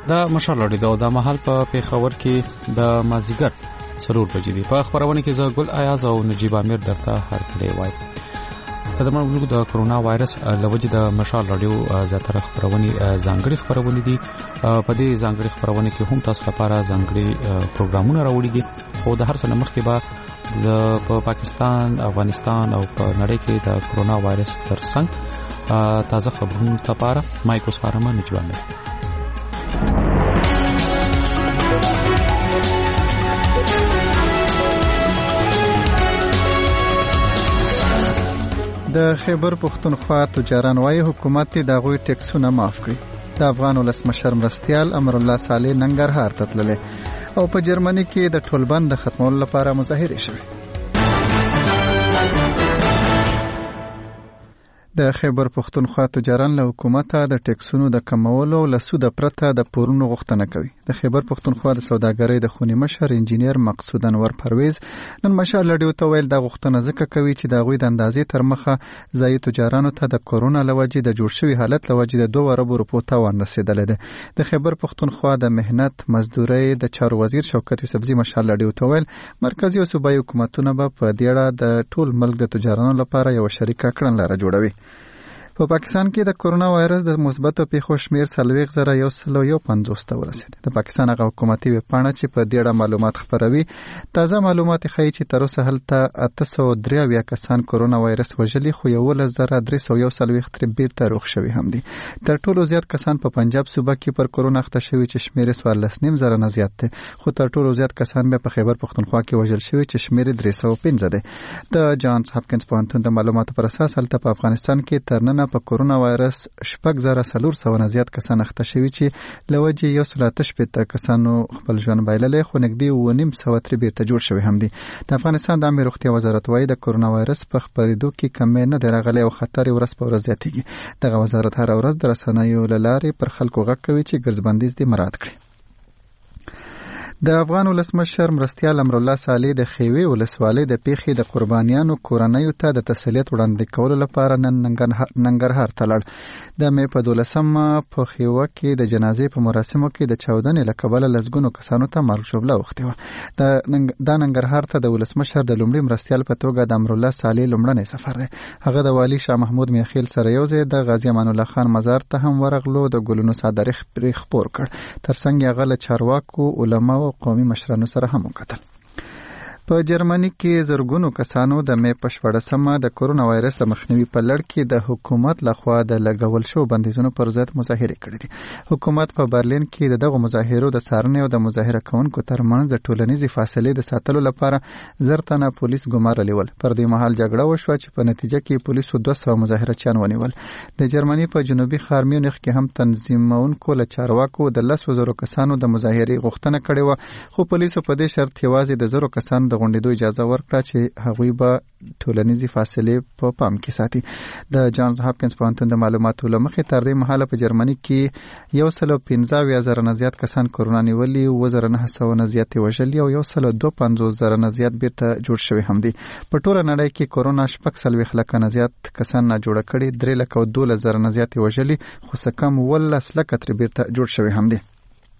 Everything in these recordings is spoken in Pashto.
دا مشال لري دا محل په پیښور کې د مازیګر 4 بجې دی. په خبرونه کې زه ګل ایاز او نجیب امیر درته هر کله وای. د موږ د کرونا وایرس لوجه د مشال رادیو زیاتره خبرونه ځانګړي خبرونه دي. په دې ځانګړي خبرونه کې هم تاسو لپاره ځانګړي پروګرامونه راوړي دي. خو د هر څه مخکې به په پاکستان، افغانستان او په نړۍ کې د کرونا وایرس ترڅنګ تازه خبرونه لپاره مایکو سپارم نجیب امیر. د خیبر پختونخوا تجاران وايي حکومت د غوي ټیکسونه معاف کړي. د افغان ولسمشر مرستیال امر الله صالح ننګرهار ته تللی او په جرمني کې د ټولبند د ختمولو لپاره مظاهره شوه. د خیبر پختونخوا تجاران له حکومت د ټیکسونو د کمولو له سود پرته د پورونو غوښتنه کوي. د خیبر پختونخوا د سوداګرۍ د خونی مشر انجینیر مقصود انور پرویز نن مشال لډیو ته ویل د غوښتنه ځکه کوي چې د غوي د اندازې تر مخه ځای تجارانو ته د کورونا لوجې د جوړ شوی حالت لوجې د 2 ارب روپو ته ورسېدل دي. د خیبر پختونخوا د مهنت مزدوري د چارو وزیر شوکت یوسفزي مشال لډیو ته ویل مرکزی او صوبایي حکومتونه به په دې اړه د ټول ملک د تجارانو لپاره یو شریکه کړنلاره جوړوي. په پاکستان کې د کورونا وایرس د مثبت پیښو شمیر 40,150 ته ورسید. د پاکستان غو حکومتي وپاڼه چې په دې اړه معلومات خبروي تازه معلومات ښیي چې تر اوسه هلته 803 کسان کورونا وایرس وژلي خو 11,341 تر بیرته روغ شوي هم دي. تر ټولو زیات کسان په پنجاب صوبه کې پر کورونا اخته شوي چې شمیر 14.5 نه زیات دي خو تر ټولو زیات کسان په خیبر پختونخوا کې وژل شوي چې شمیر 315 دي. د جانز هاپکینز پوهنتون د معلوماتو پر اساس هلته په افغانستان کې تر نن په کورونا وایرس 4,400 نه زیات کسان اخته شوي چې لوجه 138 کسانو خپل ژوند بایللې خو نږدې 900 تر بیرته جوړ شوي هم دي. د افغانستان د عامه روغتیا وزارت وايي د کورونا وایرس په خپرېدو کې کمې نه درغلي او خطر ورځ په ورځ زیاتېږي. دغه وزارت هر ورځ د رسنیو لارې پر خلکو غږ کوي چې ګرځبندیز دې مراعات کړي. د افغان ولسمشر مرستیال امر الله صالح د خیوي ولسوالۍ د پیښې د قربانیانو کورنیو ته د تسلیت وړاندې کولو لپاره نن ننګرهار ته لاړ. د مې په 12 په خیوه کې د جنازې په مراسمو کې د چاودنې له کبله لزګونو کسانو ته مرګ شوبله وختي و. د ننګرهار ته د ولسمشر د لومړي مرستیال په توګه د امر الله صالح لومړنی سفر دی. هغه د والی شاه محمود میخیل سره یو ځای د غازی امان الله خان مزار ته هم ورغلو. د ګلونو صادره خبر کړ. ترڅنګ هغه له چارواکو علما قومي مشرانو سره هم وکتل. په جرمني کې زرګونو کسانو د مې په 14مه د کورونا وایرس د مخنیوي په لړ کې د حکومت لخوا د لګول شو بندیزونو پر ضد مظاهره کړې دي. حکومت په برلین کې دغه مظاهرو د څارنې او د مظاهره کوونکو ترمنځ د ټولنیزې فاصلې د ساتلو لپاره زرتنه پولیس ګمارلول. پر دې مهال جګړه وشوه چې په نتیجه کې پولیسو 200 مظاهرچیان ونیول. د جرمني په جنوبي ښار میونخ کې هم تنظیمونکو له چارواکو د 10,000 کسانو د مظاهرې غوښتنه کړې و خو پولیسو په دې شرط یوازې د 0 کسانو غونډېدو اجازه ورکړه چې هغوی به ټولنیزې فاصلې په پام کې ساتي. د جانز هاپکینز پوهنتون د معلوماتو له مخې تر دې مهاله په جرمني کې 115,000 نه زیات کسان کورونا نیولي، 2,900 نه زیات وژلي او 152,000 نه زیات بیرته جوړ شوي هم دي. په ټوله نړۍ کې کورونا 4 لکه نه زیات کسان نه جوړ کړي، 3,12,000 نه زیات وژلي خو څه کم 18 لکه تر بیرته جوړ شوي هم دي.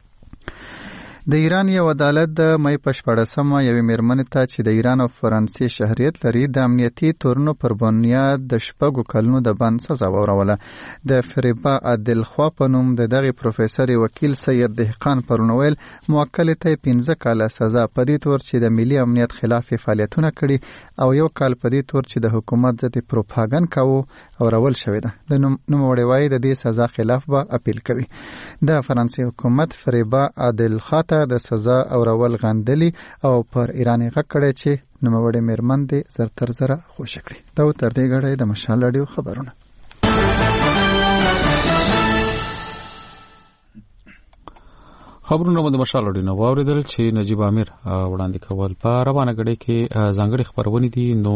د ایران یو عدالت د مې په 14مه یوې میرمنې ته چې د ایران او فرانسې شهریت لري د امنیتي تورنو پر بنیاد د 4 کلونو د بند سزا وروله. د فریبا عادل خوا په نوم د دغه پروفیسور وکیل سید دهقان پرونویل موکل ته 15 کاله سزا په دې تور چې د ملي امنیت خلاف فعالیتونه کړي او 1 کال په دې تور چې د حکومت ضد پروپاګاندا کاوه او رول شوی ده. د نوموړي وايي د دې سزا خلاف به اپیل کوي. د فرانسې حکومت فریبا عادل خاطر د سزا او رول غندلی او پر ایران غږ کړی چې نوموړي میرمن دې زر تر زره خوش کړي. دا تر دې غړې د مشال لډیو خبرونه. خبرونه د مشال لډیو نو واوریدل چې نجیب امیر وړاندې کول په روانه غړې کې ځانګړي خبرونه دي. نو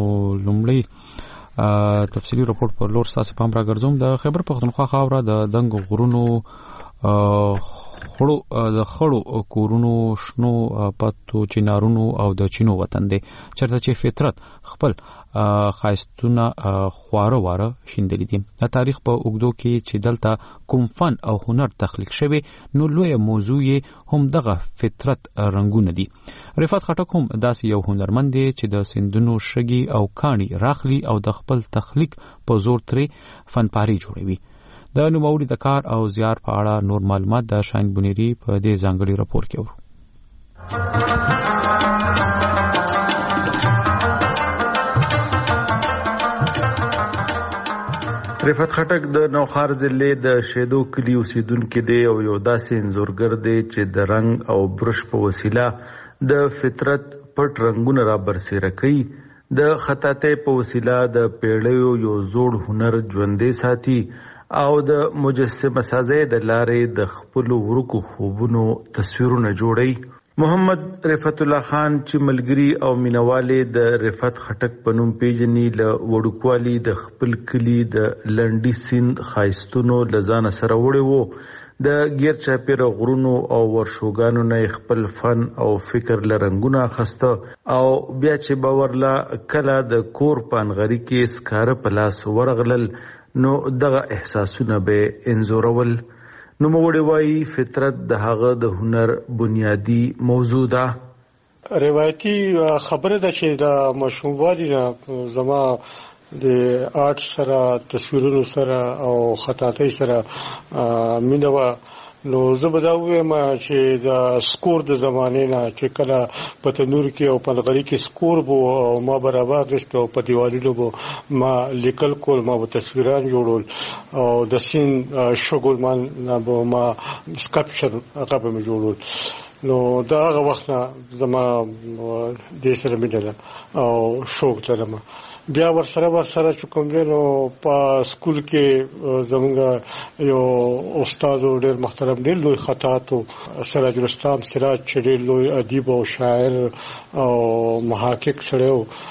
لومړی تفصیلی راپور پر لور تاسو پام را ګرځوم. د خیبر پختونخوا خاوره د دنګ غرونو خړو کورونو شنو پاتو چنارونو او د چینو وطن دی چرته چې فطرت خپل خاصتونه خواره واره شیندلې دي. د تاریخ په اوږدو کې چې دلته کوم فن او هنر تخلیق شوی نو لوی موضوع هم دغه فطرت رنگونه دي. رفعت خټک هم داسې یو هنرمند دی چې د سندونو شګي او کاڼي راخلي او د خپل تخلیق په زور ترې فنپاري جوړوي. د نوموړي د کار او زیار په اړه نور معلومات د شاین بنيري په دې ځانګړي راپور کې ورو. رفعت خټک د نوخار ضلع د شیدو کلی اوسیدونکو دی او یو داسې انځورګر دی چې د رنگ او برش په وسیله د فطرت پټ رنگونه را برسېره کوي. د خطاطۍ په وسیله د پیړیو یو زوړ هنر ژوندی ساتي او د مجسمه سازۍ د لارې د خپل ورکو خوبونو تصویرونه جوړي. محمد رفعت الله خان چې ملګری او مینوالې د رفعت خټک په نوم پیژني له وړوکوالي د خپل کلی د لنډي سیند ښایستونو له ځانه سره وړی وو. د غیر چاپیره غرونو او ورشوګانو نه خپل فن او فکر له رنګونه اخیسته او بیا چې باورلا کله د کور پانغري کې سکاره په لاس ورغلل نو دغه احساسونه به انزورول. نو موږ وایي فطرت د هغه د هنر بنیادی موضوع ده. روایتي خبره ده چې د مشهوروالی نه زما د آرټ سره تصویرونو سره او خطاطۍ سره مینه نو زه به دا وایم چې د سکور د زمانې نه چې کله په تنور کې او په لغړی کې سکور بو او ما برابر غشت او په دیوالونو بو ما لیکل کول ما به تصویران جوړول او د سین شغل ما ما سکلپچر هغه به جوړول نو دا هغه وخت زما د سره مینه او شوق لرم. بیا ورسره چې کوم دی نو په سکول کې زمونږ یو استاد ډېر محترم دی لوی خطاط سراج رستم سراج چې ډېر لوی ادیب او شاعر او محقق سره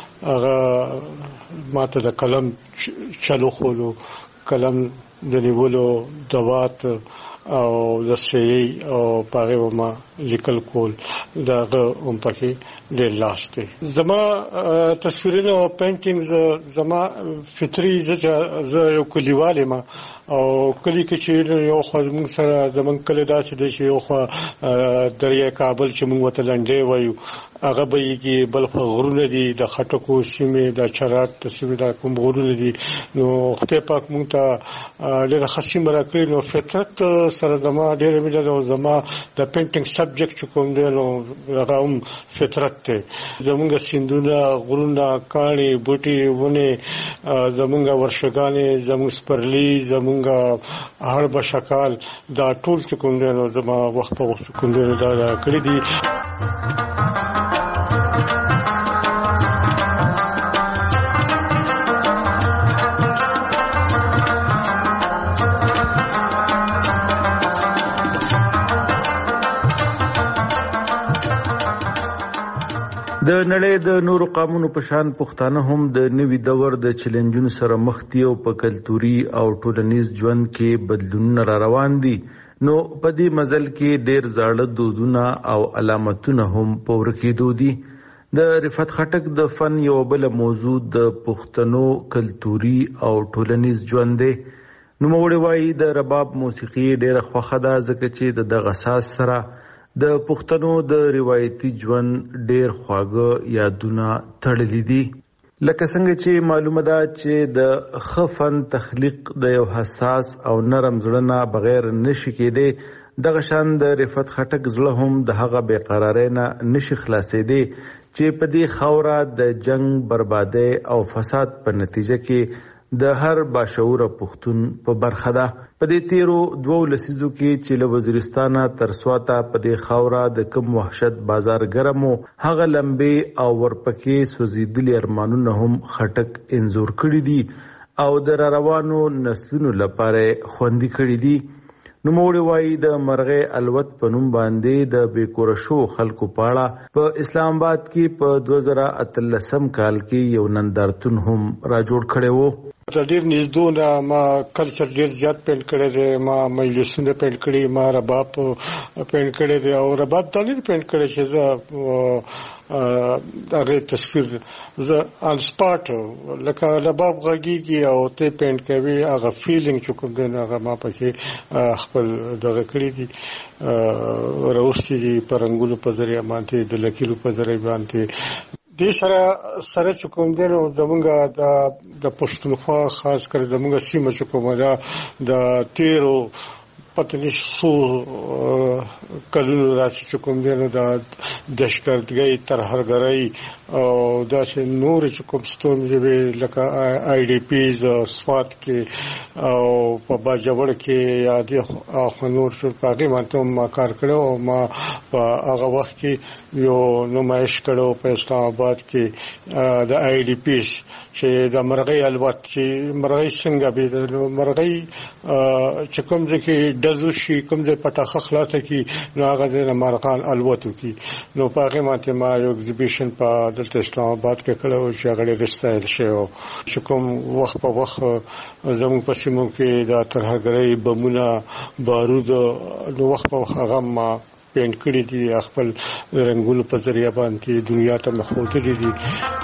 هغه ماته د قلم چلو خولو قلم د نیولو دوات او د سي او پاره ما لیکل کول داغه هم پکې ډېر لاسته. زما تصویرونه او پینټینګز زما فطري زه یو کلیواله ما او کلی کې چې یو خو موږ سره زمون کلی داسې دی چې یو خو دریای کابل چې موږ وته لنډې وایو هغه به یې بل غرونه دي د خټکو سیمې د چرات سیمې د کوم غرونه دي نو خدای پاک موږ ته ډېر خصیم راکړي. نو فطرت سره زما ډېر مینه ده او زما د پینټینګ سبجیکټ کوم دی نو هغه هم فطرت ته زمونږ سیندونه غرونه کاڼي بوټي ونه زمونږ ورشګانې زمونږ سپرلی زمونږ هړ بشکال دا ټول چې کوم دی نو زما وخت په وخت کوم دی دا کړی دي. د نړۍ د نورو قومونو په شان پښتانه هم د نوي دور د چیلنجونو سره مخ دي او په کلتوري او ټولنیز ژوند کې بدلونونه را روان دي. نو په دې مزل کې ډېر زاړه دودونه او علامتونه هم په ورکېدو دي. د رفعت خټک د فن یو بل موضوع د پښتنو کلتوري او ټولنیز ژوند دی. نو موږ وایي د رباب موسیقي ډېر خوښه ده ځکه چې د دغه اساس سره د پښتنو د روایتي ژوند ډېر خواږه یادونه تړلي دي. لکه څنګه چې معلومه ده چې د ښه فن تخلیق د یو حساس او نرم زړه نه بغیر نشي کېدی. دغه شان د رفعت خټک زړه هم د هغه بېقرارۍ نه نشي خلاصېدی چې په دې خاوره د جنگ بربادۍ او فساد په نتیجه کې د هر باشعوره پښتون په برخه ده. په دې تیرو 2 لسیزو کې چې له وزیرستانه تر سواته په دې خاوره د کم وحشت بازار ګرمو هغه لمبې او ورپکې سوځېدلي ارمانونه هم خټک انځور کړي دي او د روانو نسلونو لپاره خوندي کړي دي. نوموړي وایي د مرغۍ الوت په نوم باندې د بیکوره شو خلکو پاړه په اسلام آباد کې په 2013 کال کې یو نندارتون هم را جوړ کړی وو. ډېر نږدې ما کلچر ډېر زیات پینټ کړی دی، ما مجلسونه پینټ کړي، ما رباب پینټ کړی دی او رباب دا نه پینټ کړی چې زه هغه تصویر زه آن سپاټ لکه رباب غږیږي او ته پینټ کوي، هغه فیلینګ چې کوم دی هغه ما پکې خپل دغه کړی دي، راوستي دي په رنګونو په ذریعه باندې، د لکیرو په ذریعه باندې. دې سره چې کوم دی نو زمونږ د پښتونخوا خاص کر زمونږ سیمه چې کومه ده د تیرو پتنیش سو کلونو راځي چې کوم دی نو د دهشتګردۍ ترهګرۍ او داسې نور چې کوم ستونزې وي لکه آی ډي پیز سوات کې او په باجوړ کې یا د اخنور شو په هغه باندې ما کار کړو او ما په هغه وخت کې یو نمایش کړو په اسلام آباد کې د آی ډي پیز چې د مرغۍ الوت چې مرغۍ څنګه به مرغۍ چې کوم ځکه دزو شي کوم ځای پټاخه خلاصه کی نو هغه د مرغان الوت کی نو په هغه باندې ما یو ایگزیبیشن په دلته اسلام آباد کې کړو چې هغه رستایل شي او چې کوم وخت په وخت زموږ په سیمو کې د ترهګرۍ بمونه بارود نو وخت په وخت هغه ما پینټ کړی دي، خپل رنگونو په ذریعہ باندې دنیا ته مخوتلي دي.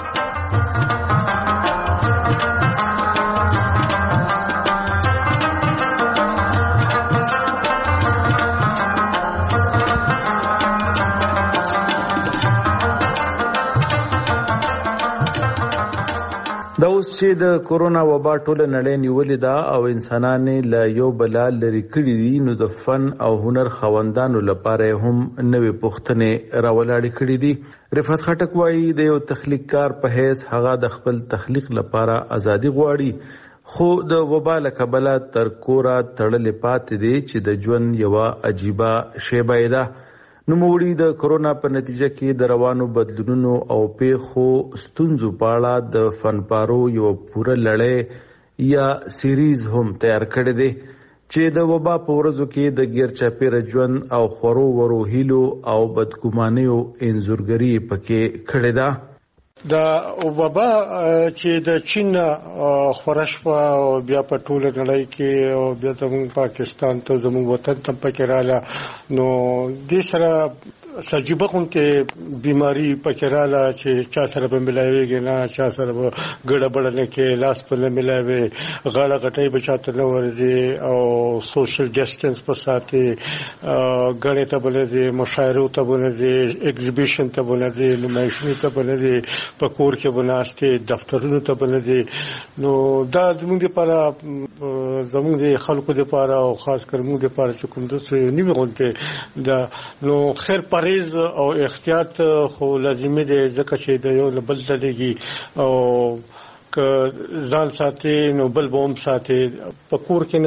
دا اوس چې د کورونا وبا ټوله نړۍ نیولې ده او انسانان له یو بل لري کړي دي، نو د فن او هنر خوندانو لپاره هم نوې پوښتنې راولاړې کړي دي. رفعت خټک وایي د یو تخلیق کار په حیث هغه د خپل تخلیق لپاره ازادي غواړي، خو د وبا له کبله تر کوره تړلې پاتې دي چې د ژوند یوه عجیبه شیبه ده. نوموړي د کورونا په نتیجه کې د روانو بدلونونو او پیښو ستونزو په اړه د فنپارو یو پوره لړۍ یا سیریز هم تیار کړی دی چې د وبا په ورځو کې د غیر چاپیره ژوند او خورو ورو هیلو او بدګمانیو انځورګري پکې کړې ده. د وبا چې د چین خورش او بیا په ټوله نړۍ کې او بیا زموږ پاکستان ته زموږ وطن ته پکې رااله نو د سره سجيبه کومته بیماری پکې رااله چې چا سره به ملایويږي نه، چا سره به ګډه بډه نه کې، لاس په نه ملایوي، غاړه غټي بچاته نه ورځي او سوشل ډیسټنس په ساتي، غړې ته بلدي، مشاعرو ته بلدي، ایگزیبیشن ته بلدي، نمایشونو ته بلدي، په کور کې بناسته، دفترونو ته بلدي. نو دا زموږ لپاره زموږ د خلکو لپاره او خاص کر موږ لپاره چې کوم د څه نیمه غونډه دا نو خیر پریز او احتیاط خو لازمي دی ځکه چې د یو بل دلګي او که ځان ساتي نو بل بوم ساتي. په کور کې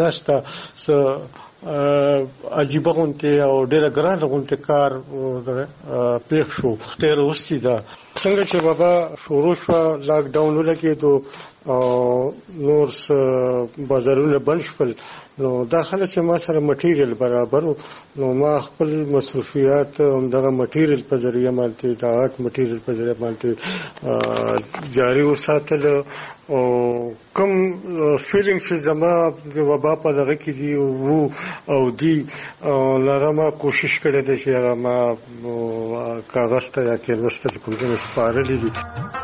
نهسته عجیبه غونډه او ډېر ګران غونډه کار پیښ شو خیر وستي دا څنګه چې بابا شروع شو لاک ډاون ولګېدو او نور بازارونه بند شول نو داخله چې ما سره مټیریل برابر نو ما خپل مصرفیات دغه مټیریل په ذریعہ باندې د آرټ مټیریل په ذریعہ باندې جاری وساتل او کوم فیلینګ چې زما د وبا په دغه کې دی او دی لرمه کوشش کړې ده چې هغه ما کاغذ ته یا کاغذ ته کوم څه سپارلې دي.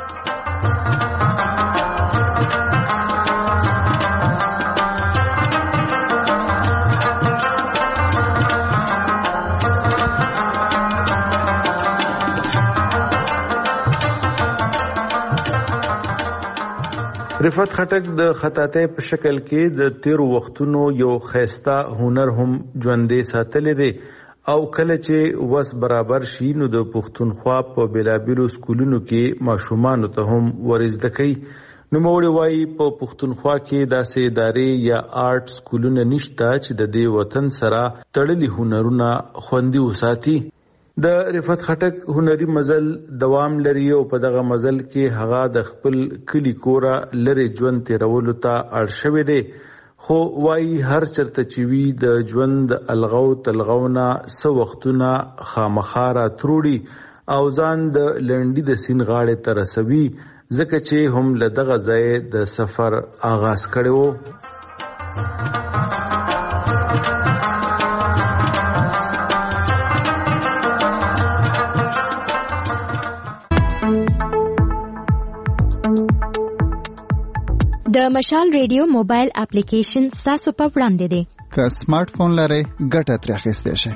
رفعت خټک د خطاطۍ په شکل کې د تیرو وختونو یو خیسته هنر هم ژوندې ساتلی دی او کله چې وس برابر شي نو د پښتونخوا په بیلابیلو سکولونو کې ماشومانو ته هم ورزده کوي. نوموړي وایي په پښتونخوا کې داسې ادارې یا آرټ سکولونه نشته چې د دې وطن سره تړلي هنرونه خوندي وساتي. د رفعت خټک هنري مزل دوام لري او په دغه مزل کې هغه د خپل کلی کوره لري ژوند تیرولو ته اړ شوی دی. خو وايي هر چرته چې وی د ژوند الغو تلغونه سو وختونه خامخاره تروړي او ځان د لنډي د سین غاړه تر رسوي ځکه چې هم له دغه ځای د سفر آغاز کړو. د مشال ریډیو موبایل اپلیکیشن تاسو په وړاندې دی. که سمارټ فون لرئ ګټه ترې اخیستی شئ.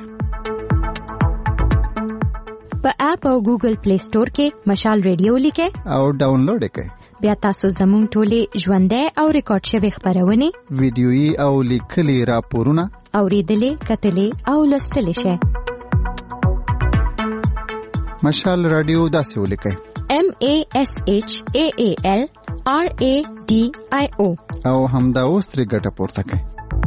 په اپ او ګوګل پلی سٹور کې مشال ریډیو لیکئ او ډاونلوډ کړئ. بیا تاسو زموږ ټولې ژوندۍ او ریکارډ شوي خبرونه ویډیويي او لیکلي راپورونه اوریدلې کتلې او لوستلې شئ. مشال رادیو داسې ولیکئ MASHAALRADIO او همدا اوس ترې ګټه پورته کړئ.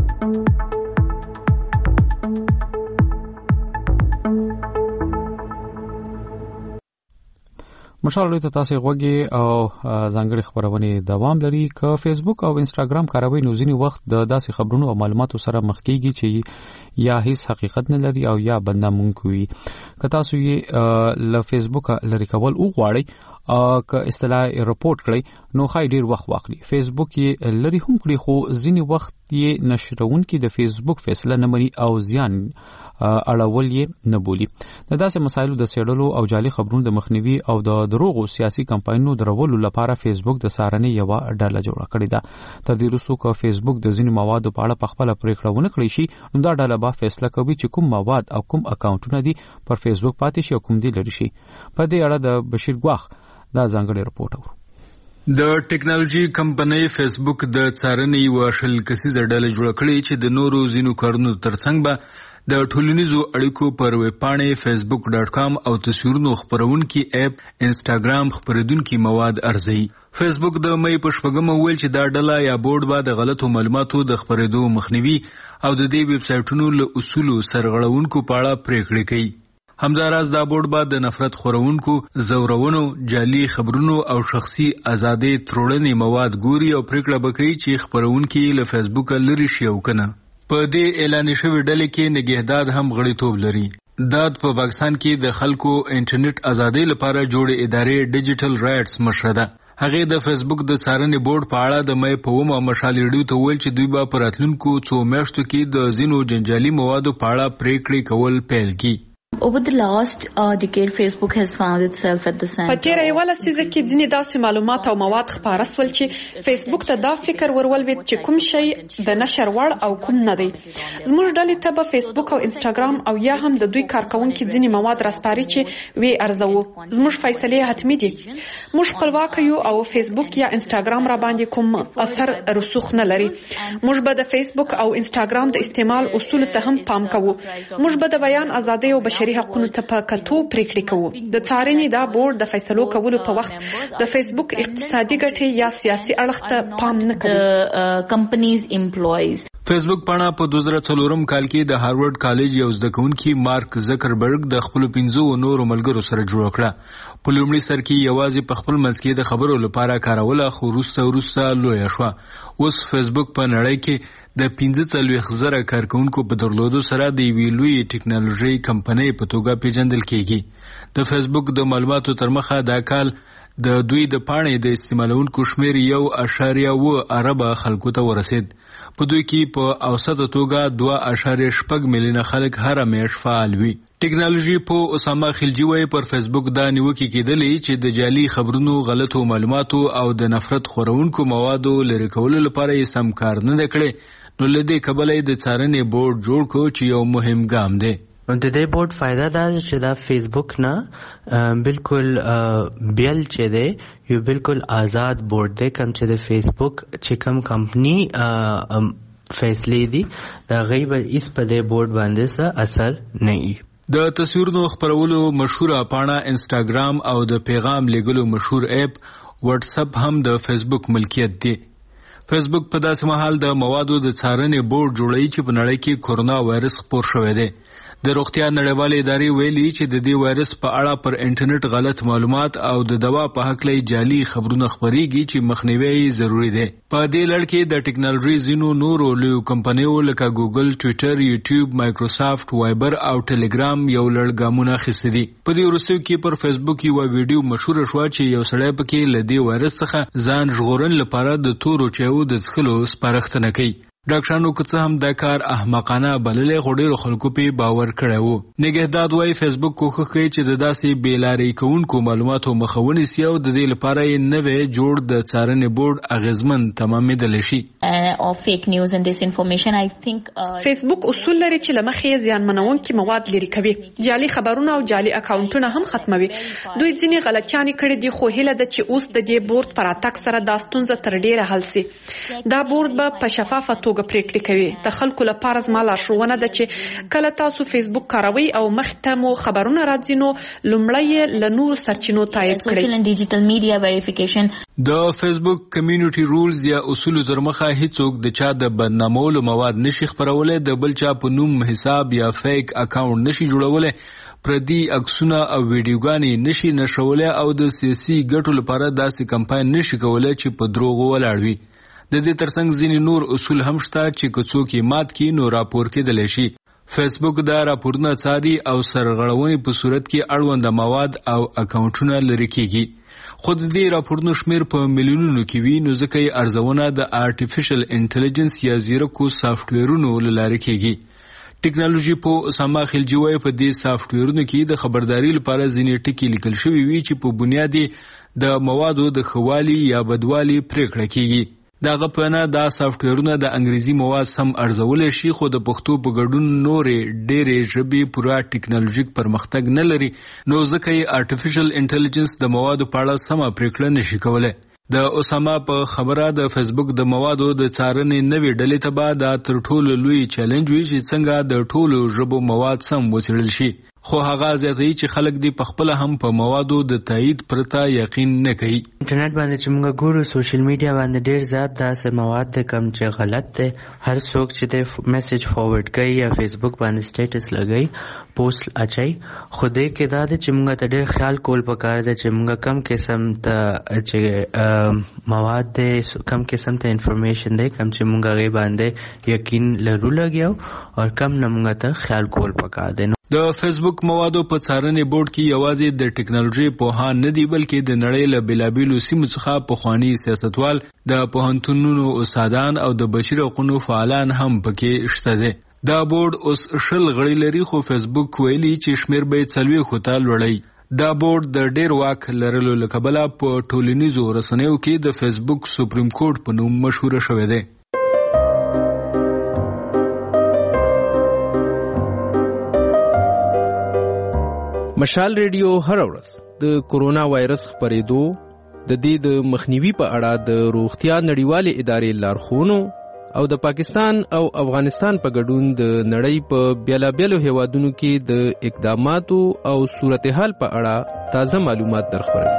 مشال ته تاسو غوږی او ځانګړي خبرونه دوام لري. که فیسبوک او انستګرام کاروي نو ځینی وخت د داسې خبرونو او معلوماتو سره مخ کیږي چې یا هیڅ حقیقت نه لري او یا بدنامون کوي. که تاسو یې له فیسبوک لري کول او غواړئ که اصطلاح رپورټ کړئ نو خای ډیر وخت واخلي. فیسبوک یې لري هم کړی خو ځینی وخت یې نشرون کې د فیسبوک فیصله نه مني او زیان اړول یې نه بولی. د داسې مسایلو د سیړلو او جعلي خبرونو د مخنیوي او د دروغو سیاسي کمپاینونو درولو لپاره فیسبوک د سارنې یو ډله جوړه کړې ده. تر دې وروسته که فیسبوک د ځینو موادو په اړه خپل پریکړه ونه کړی شي نو دا ډله به فیصله کوي چې کوم مواد او کوم اکاونټونه دي پر فیسبوک پاتې شي او کوم دي لري شي. په دې اړه د بشیر ګواخ دا ځانګړی رپورټ و. د ټیکنالوژي کمپنۍ فیسبوک د څارنې یو شل کسیزه ډله جوړه کړې چې د نورو ځینو کارونو ترڅنګ به د ټولنیزو اړیکو پر ویب پاڼې facebook.com او تصویرونو خپرونکي اپ انستګرام خپرېدونکي مواد ارزي. فیسبوک د مې په شپږم ویل چې دا ډله یا بورډ به د غلطو معلوماتو د خپرېدو مخنیوي او د دې ویب سایټونو له اصولو سرغړونکو په اړه پریکړې کوي. همداراز دا بورډ به د نفرت خورونکو، زورونو، جعلي خبرونو او شخصي ازادۍ تروړنې مواد ګوري او پریکړه وکړي چې خپرونکي له فیسبوک لري شي او کنه. په دې اعلان شوی ډلې کې نگهداد هم غړیتوب لري. داد په پاکستان کې د خلکو انټرنیټ ازادۍ لپاره جوړې ادارې ډیجیټل رائټس مشره ده. هغه د فیسبوک د څارنې بورډ په اړه د مې په ومه مشال ریډیو ته ویل چې دوی به په راتلونکو څو میاشتو کې د ځینو جنجالي موادو په اړه پریکړې کول پیل کړي. Over the last decade, Facebook has found itself at the center. په تیره یوه لسیزه کې ځینې داسې معلومات او مواد خپاره سول چې فیسبوک ته دا فکر ورولوید چې کوم شی د نشر وړ او کوم نه دی. زموږ ډلې ته به فیسبوک او انستګرام او یا هم د دوی کارکونکي ځینې مواد راسپاري چې وی ارزوو. زموږ فیصلې حتمي دي. موږ خپلواک یو او فیسبوک یا انستګرام را باندې کوم اثر رسوخ نه لري. موږ به د فیسبوک او انستګرام د استعمال اصول ته هم پام کوو. موږ به د بیان ازادۍ او بشري حقوقو ته په کتو پریکړې کوو. د څارنې دا بورډ د فیصلو کولو په وخت د فیسبوک اقتصادي ګټې یا سیاسي اړخ ته پام نه کوي. کمپنیز امپلویز فیسبوک پاڼه په 2004 کال کې د هارورډ کالج یو زده کوونکی مارک زکربرګ د خپل 15 نورو ملګرو سره جوړ کړه. په لومړي سر کې یوازې په خپل منځ کې د خبرو لپاره کاروله خو وروسته لوی شو. اوس فیسبوک په نړۍ کې د 15,000 کارکونکو په درلودو سره د وی لوی ټیکنالوژي کمپنۍ په توګه پیژندل کیږي. د فیسبوک د معلوماتو تر مخه دا کال د دوی د پاڼې د استعمالونکو شمیر 1.2 ارب خلکو ته ورسید. په دوی کې په اوسطه توګه 2.8 میلیونه خلک هر میاشت فعال وي. ټیکنالوژي په اسامه خلجی وای پر فیسبوک دا نیوکه کېدلې چې د جعلي خبرونو، غلطو معلوماتو او د نفرت خورونکو موادو لري کولو لپاره یې سم کار نه کړي. نو لدې کبلې د څارنې بورډ جوړ کو چې یو مهم ګام دی. د دې بورډ فائدہ دا چې دا فیسبوک نه بالکل بیل چې دی یو بالکل آزاد بورډ دی. کوم چې د فیسبوک چې کوم کمپنی فیصلې دي دا غیب اس په دې بورډ باندې څه اثر نه وي. د تصویرونو خپرولو مشهوره پاڼه انستګرام او د پیغام لیږلو مشهور اپ واتس اپ هم د فیسبوک ملکیت دی. فیسبوک په داسې مهال د موادو د څارنې بورډ جوړوي چې په نړۍ کې کورونا وایرس خپور شوی دی. د روغتیا نړیوالې ادارې ویلي چې د دې وایرس په اړه پر انټرنیټ غلط معلومات او د دوا په حق له جعلي خبرونه خپريږي چې مخنیوي ضروری دی. په دې لړ کې د ټیکنالوژي زینو نورو لوی کمپنیو لکه ګوګل، ټوئیټر، یوټیوب، مایکروسافټ، وایبر او ټلګرام یو لړ ګامونه اخیستي دي. په دې وروستیو کې پر فیسبوک یو ویډیو مشهور شو چې یو سړی پکې له دې وایرس څخه ځان ژغورن لپاره د تورو چایو د څښلو سپارښتنه کوي. ډاکټرانو که څه هم دا کار احمقانه بللې خو ډېرو خلکو په باور کړی وو. نګهداد وايي فیسبوک کوښښ کوي چې د داسې بېلارې کوونکو معلوماتو مخه ونیسي او د دې لپاره یې نوی جوړ د څارنې بورډ اغیزمن تمامېدلی شي. فیسبوک اصول لري چې له مخې زیانمنونکي مواد لرې کوي، جعلي خبرونه او جعلي اکاونټونه هم ختموي. دوی ځینې غلطیانې کړې دي خو هیله ده چې اوس د دې بورډ پر راتګ سره دا ستونزه تر ډېره حل سي. دا بورډ به په شفافه توګه پریکړې کوي. د خلکو لپاره زما لارښوونه ده چې کله تاسو فیسبوک کاروئ او مخته مو خبرونه راځي نو لومړی له نورو سرچینو تایید کړئ. د فیسبوک کمیونټي رولز یا اصول تر مخه هیڅوک د چا د بدنامولو مواد نشي خپرولای، د بل چا په نوم حساب یا فیک اکاونټ نشي جوړولای، پردي عکسونه او ویډیوګانې نشي نشرولای او د سیاسي ګټو لپاره داسې کمپاین نشي کولای چې په دروغ ولاړ وي. د دې ترڅنګ ځینې نور اصول هم شته چې که څوک یې مات کړي نو راپور کېدلی شي. فیسبوک دا راپورونه څاري او سرغړونې په صورت کې اړونده مواد او اکاونټونه لرې کېږي. خو د دې راپورونو شمیر په میلیونونو کې وي، نو ځکه یې ارزونه د آرټیفیشل انټیلیجنس یا زیرکو سافټویرونو له لارې کېږي. ټیکنالوژي په اسامه خلجي وایي په دې سافټویرونو کې د خبرداري لپاره ځینې ټکي لیکل شوي وي چې په بنیاد د موادو د ښه یا بدوالي پرېکړه کېږي. دغه په نه دا سافټویرونه د انګریزي مواد سم ارزولای شي خو د پښتو په ګډون نورې ډېرې ژبې پوره ټیکنالوژیک پرمختګ نه لري، نو ځکه یې آرټیفیشل انټیلیجنس د موادو په اړه سمه پرېکړه نشي کولای. د اسامه په خبره د فیسبوک د موادو د څارنې نوې ډلې ته به دا تر ټولو لوی چیلنج وي چې څنګه د ټولو ژبو مواد سم وڅېړل شي. خو هغه زیاتوي چې خلک دې په خپله هم په موادو د تایید پرته یقین نه کوي. انټرنیټ باندې چې موږ ګورو سوشل میډیا باندې ډېر زیات داسې مواد دی کوم چې غلط دی. هر څوک چې د میسج فارورډ کوي یا فیسبوک باندې سټیټس لګوي، پوسټ اچوي، خو دې کې دا دی چې موږ ته ډېر خیال کول پکار دی چې موږ کم قسم ته چې مواد دی، کم قسم ته انفارمیشن دی کم چې موږ هغې باندې یقین لرو لګیو او کم نه موږ ته خیال کول پکار دی. د فیسبوک موادو په څارنې بورډ کې یوازې د ټیکنالوژي پوهان نه دي بلکې د نړۍ له بېلابېلو سیمو څخه پخواني سیاستوال، د پوهنتونونو استادان او د بشري حقوقو فعالان هم پکې شته دي. دا بورډ اوس 20 غړي لري خو فیسبوک ویلي چې شمیر به 40 ته لوړوي. دا بورډ د ډېر واک لرلو له کبله په ټولنیزو رسنیو کې د فیسبوک سپریم کورټ په نوم مشهور شوی دی. مشال ریډیو هر ورځ د کورونا وایرس خپرېدو، د دې د مخنیوي په اړه د روغتیا نړیوالې ادارې لارښوونو او د پاکستان او افغانستان په ګډون د نړۍ په بیلابیلو هیوادونو کې د اقداماتو او صورتحال په اړه تازه معلومات درخبروي.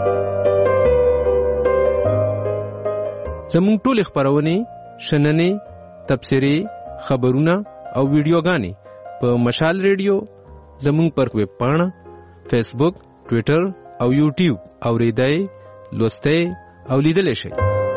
زموږ ټولې خپرونې، شننې، تبصرې، خبرونه او ویډیوګانې په مشال ریډیو زمون پر ویب پاڼه، فیسبوک، ټوئیټر او یوټیوب اوریدای، لوستای او لیدلی شئ.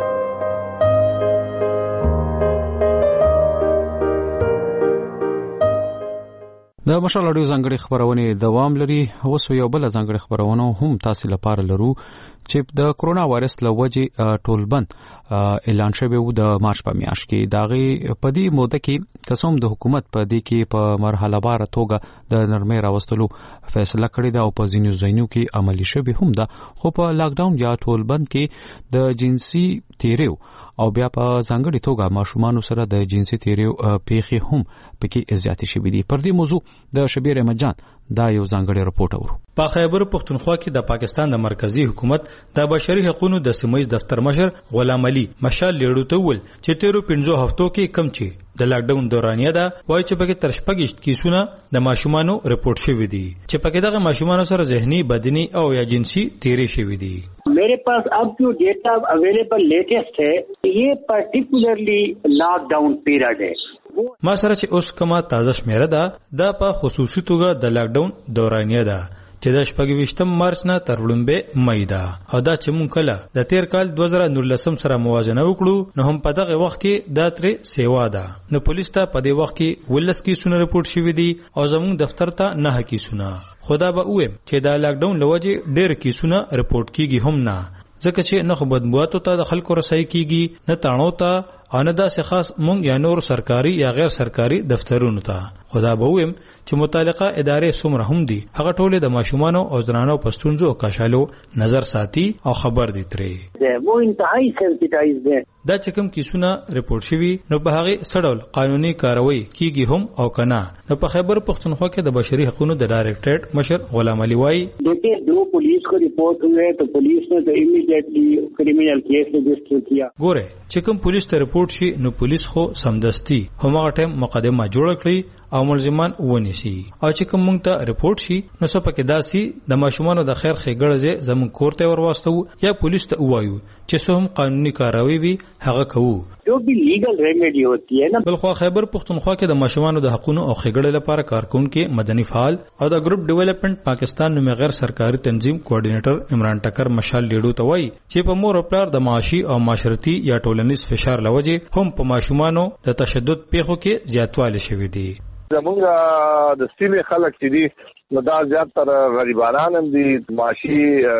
د مشال اډیو ځانګړي خبرونه دوام لري. اوس یو بل ځانګړي خبرونه هم تاسو لپاره لرو چې د کورونا وایرس له وجې ټولبند اعلان شوی و د مارچ په میاشت کې. داغه په دې موده کې قسم د حکومت په دې کې په مرحله وار توګه د نرمۍ راوستلو فیصله کړې ده او په ځینو ځایونو کې عملی شوی هم ده. خو په لاک ډاون یا ټولبند کې د جنسي تیریو او بیا په ځانګړي توګه ماشومان سره د جنسي تیریو پیښې هم پکې زیاتې شوې دي. پر دې موضوع د شبیر احمد جان دا یو ځانګړی رپورټ اورو. په خیبر پختونخوا کې د پاکستان د مرکزی حکومت د بشري حقوقو د سیمایي دفتر مشر غلام علي مشال لیړو ته ول چې 13 هفتو کې کم چې د لاک ډاون دورانیه ده وایي چې پکې تر 6 کیسونه د ماشومانو رپورټ شوي دي چې پکې دغه ماشومانو سره ذهني، بدني او یا جنسي تیری شوي دي. मेरे पास अब जो data available latest है ये पर्टिकुलरली लॉकडाउन पीरियड है. ما سره چې اوس کومه تازه شمیره ده دا په خصوصي توګه د لاک ډاون دورانیه ده چې د 28 مارچ نه تر لومبه مې ده او دا چې مونږ کله د تیر کال 2019 سره موازنه وکړو نو هم په دغه وخت کې دا تر سیوا ده نو پولیس ته په دې وخت کې ولس کې سونه رپورټ شوې دي او زموږ دفتر ته نه کې سونه خدا به ویم چې دا لاک ډاون لوجه ډېر کې سونه رپورټ کیږي هم نه ځکه چې نه خو بدبواتو ته د خلکو رسای کیږي نه تاڼو ته او نه داسې خاص مونږ یا نور سرکاري یا غیر سرکاري دفترونو ته خدا به ویم چې متعلقه ادارې څومره هم دي هغه ټولې د ماشومانو او زنانو پښتونزو او کاشالو نظر ساتي او خبر دي ترې مو انتهایی سنسټایز ده دا چې کوم کیسونه رپورټ شوي نو په هغه سړول قانوني کاروي کیږي هم او کنه نو په خیبر پښتونخوا کې د بشري حقوقو د ډایریکټریټ مشر غلام علي وای देखिए दो पुलिस को रिपोर्ट हुए तो पुलिस ने तो इमीडिएटली क्रिमिनल केस रजिस्टर किया ګوره چې کوم پولیس ته رپورټ شي نو پولیس خو سمدستي همغه ټیم مقدمه جوړ کړي او ملزمان ونیسي او چې کوم مونږ ته رپورټ شي نو څه پکې داسي د ماشومانو د خیر ښېګړه زمون کوړته ورواستو یا پولیس ته وایو چې څه هم قانوني کاروي وي هغه کوو जो भी लीगल रेमेडी होती है ना بلخو خیبر پختونخوا کې د ماشومانو د حقوقو او ښېګړې لپاره کارکونکو مدني فعال او د ګروپ ډیولپمنٹ پاکستان نوم غیر سرکاري تنظیم کوارډینیټر عمران ټکر مشال لیډو ته وایي چې په مور او پلار د معاشي او معاشرتي یا ټولنیز فشار لوجه هم په ماشومانو د تشدد پیښو کې زیاتوالی شوی دی زمونږ د سیمې خلک چې دي نو دا زیاتره غریبانان هم دي معاشي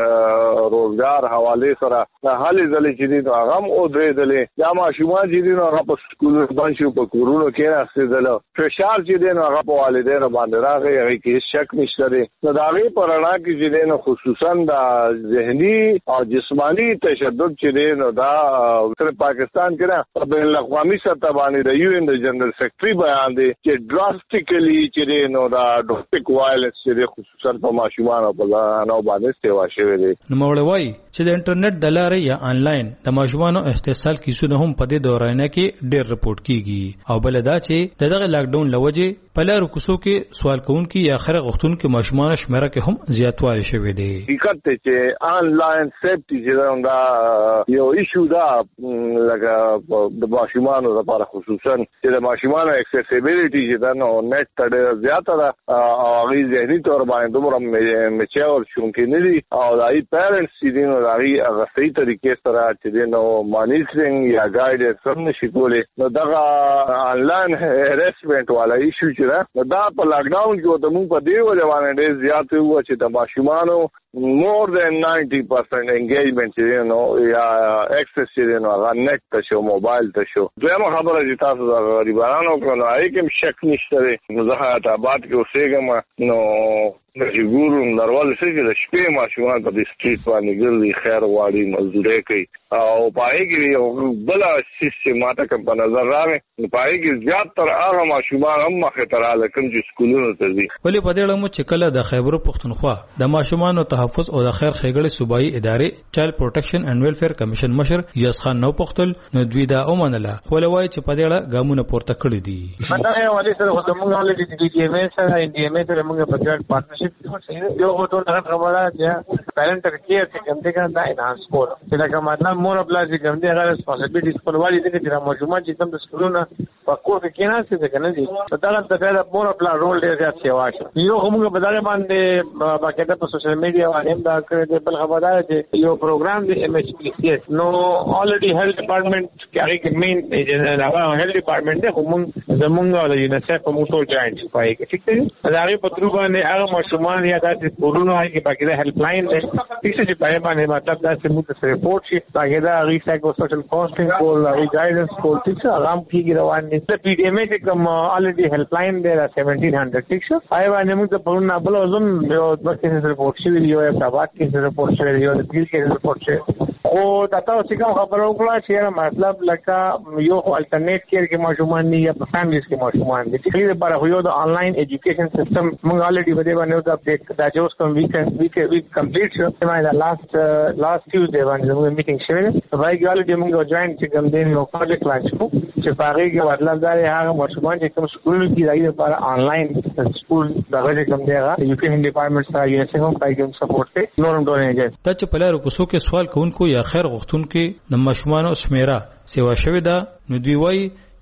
روزګار حواله سره حالې ځلې چې دي هغه هم او درېدلې یا ماشومان چې دي هغه په سکولونو باندې په کورونو کې راځي فشار چې دي هغه په والدینو باندې راغی هغه کې شک نشته دي نو دا غي پرانا کې چې دي خصوصا د ذهني او جسمانی تشدد چې دي نو دا تر پاکستان کې نه په بین الاقوامي سطح باندې د UN د جنرال سیکریټري بیان دی چې ډراسټیکلی چې دي نو دا ډومېسټک وایلنس چې خصوصا په ماشومان او په نو باندې سیوا شوی دی نو مولوي چې د انټرنیټ د لارې یا آنلاین د ماشومانو استحصال کیسونه هم په دې دورانه کې ډېر رپورټ کیږي او بل دا چې دغه لاک ډاون لوجه په لارو کوڅو کې سوال کوونکي یا خره غوښتونکو ماشومانو شمیره کې هم زیاتوالی شوی دی حقیقت ته چې آنلاین سیفټي چې دا یو ایشو دا لکه د ماشومانو لپاره خصوصا چې د ماشومانو اکسیسیبিলিټي چې دا نو نت ته زیاته ده او هغه ځینې تور باندې دومره میچور شونکې نه دي او دای پیرنټس چې دي نو هغه صحیح طریقې سره چې نو مانیټرینګ یا ګایډنس هم نشي کولای نو دا آنلاین هریسمنت والا ایشو چې دا په لاک ډاون کې د موږ په دی وجه باندې ډېر زیات وو چې د ماشومانو more than 90% engagement چې نو یا access چې نو هغه نت ته شو موبایل ته شو دویمه خبره چې تاسو د غریبانو کولو هیڅ شک نشته نو زه حیات آباد کې اوسېږم نو د ګورم نړول څه چې د شپې ماشومان په سټریټ باندې ګرځي خیر غواړي مزدوري کوي او پای کې یو بل سیستماته کوم په نظر راغی پای کې زیات تر هغه ماشومان هم خطر علی کوم چې سکولونو ته ځي ولې په دې اړه مو چې کله د خیبر پختونخوا د ماشومانو تحفظ او د خیر ښېګړې صوبایي ادارې چایلډ پروټیکشن اینڈ ویلفیر کمیشن مشر یاس خان نو پختل نو دوی دا اومنله خو لوي چې په دې اړه ګامونه پورته کړی دي مطلب ولې سره موږ ولې د ډي ام اس سره ډي ام اس سره موږ په ګډ پارټنرشپ یو غوډو نه خبره ده پیرنټ کې چې کوم دې کنه انهانس کول چې دا مطلب مور خپل چې کوم دې هغه ریسپانسیبিলিټیز په وړاندې دي چې ماشومان چې تم د سکولونو په کور کې نه څه کنه دي دا د پیدا مور خپل رول ډېر زیات سیوا شي یو موږ په دغه باندې باقاعده په سوشل میډیا باندې دا کړی دی بل خبردار چې یو پروګرام دی MHPCS نو already health department کې هغه مین هغه health department دی کوم زمونږ او UNICEF په موټو جوائنټ پای کې ٹھیک دی دا هغه په تر باندې هغه ماشومان یا د پورونو هغه کې باقاعده هیلپ لاین دی چې په باندې مطلب دا چې موږ سره رپورټ شي باقاعده هغه سایکو سوشل کاونسلینګ کول هغه ګایډنس کول چې آرام کیږي روان دي د PDMA کې کوم already هیلپ لاین دی 1700 ٹھیک شو آی باندې موږ په پورونه بل زم یو د کیسه رپورټ شي یو اباد کې رپورټ شي یو د پیل کې رپورټ شي او دا تاسو څنګه خبرو کړه چې مطلب لکه یو الټرنیټ کېر کې ماشومان نه یا په فیملیز کې ماشومان دي چې لپاره یو د آنلاین ایجوکیشن سیستم موږ already بده باندې د اپډیټ دا چې اوس کوم ویک کمپلیټ شو ما دا لاست ټیوزډے باندې موږ میټینګ شوه وای ګال دې موږ جوائن چې کوم دین یو پروجیکټ لانچ کو چې پاره کې مطلب دا هغه ماشومان چې کوم سکول کې راځي لپاره آنلاین سکول دغه کوم دی هغه ایجوکیشن ډپارټمنټ سره UNICEF هم پایګم سپورټ کوي نورم ډونې ته چې په لارو کوڅو کې سوال کوونکو یا خیر غوښتونکو د ماشومانو شمیره سیوا شوی دا نو دوی وایي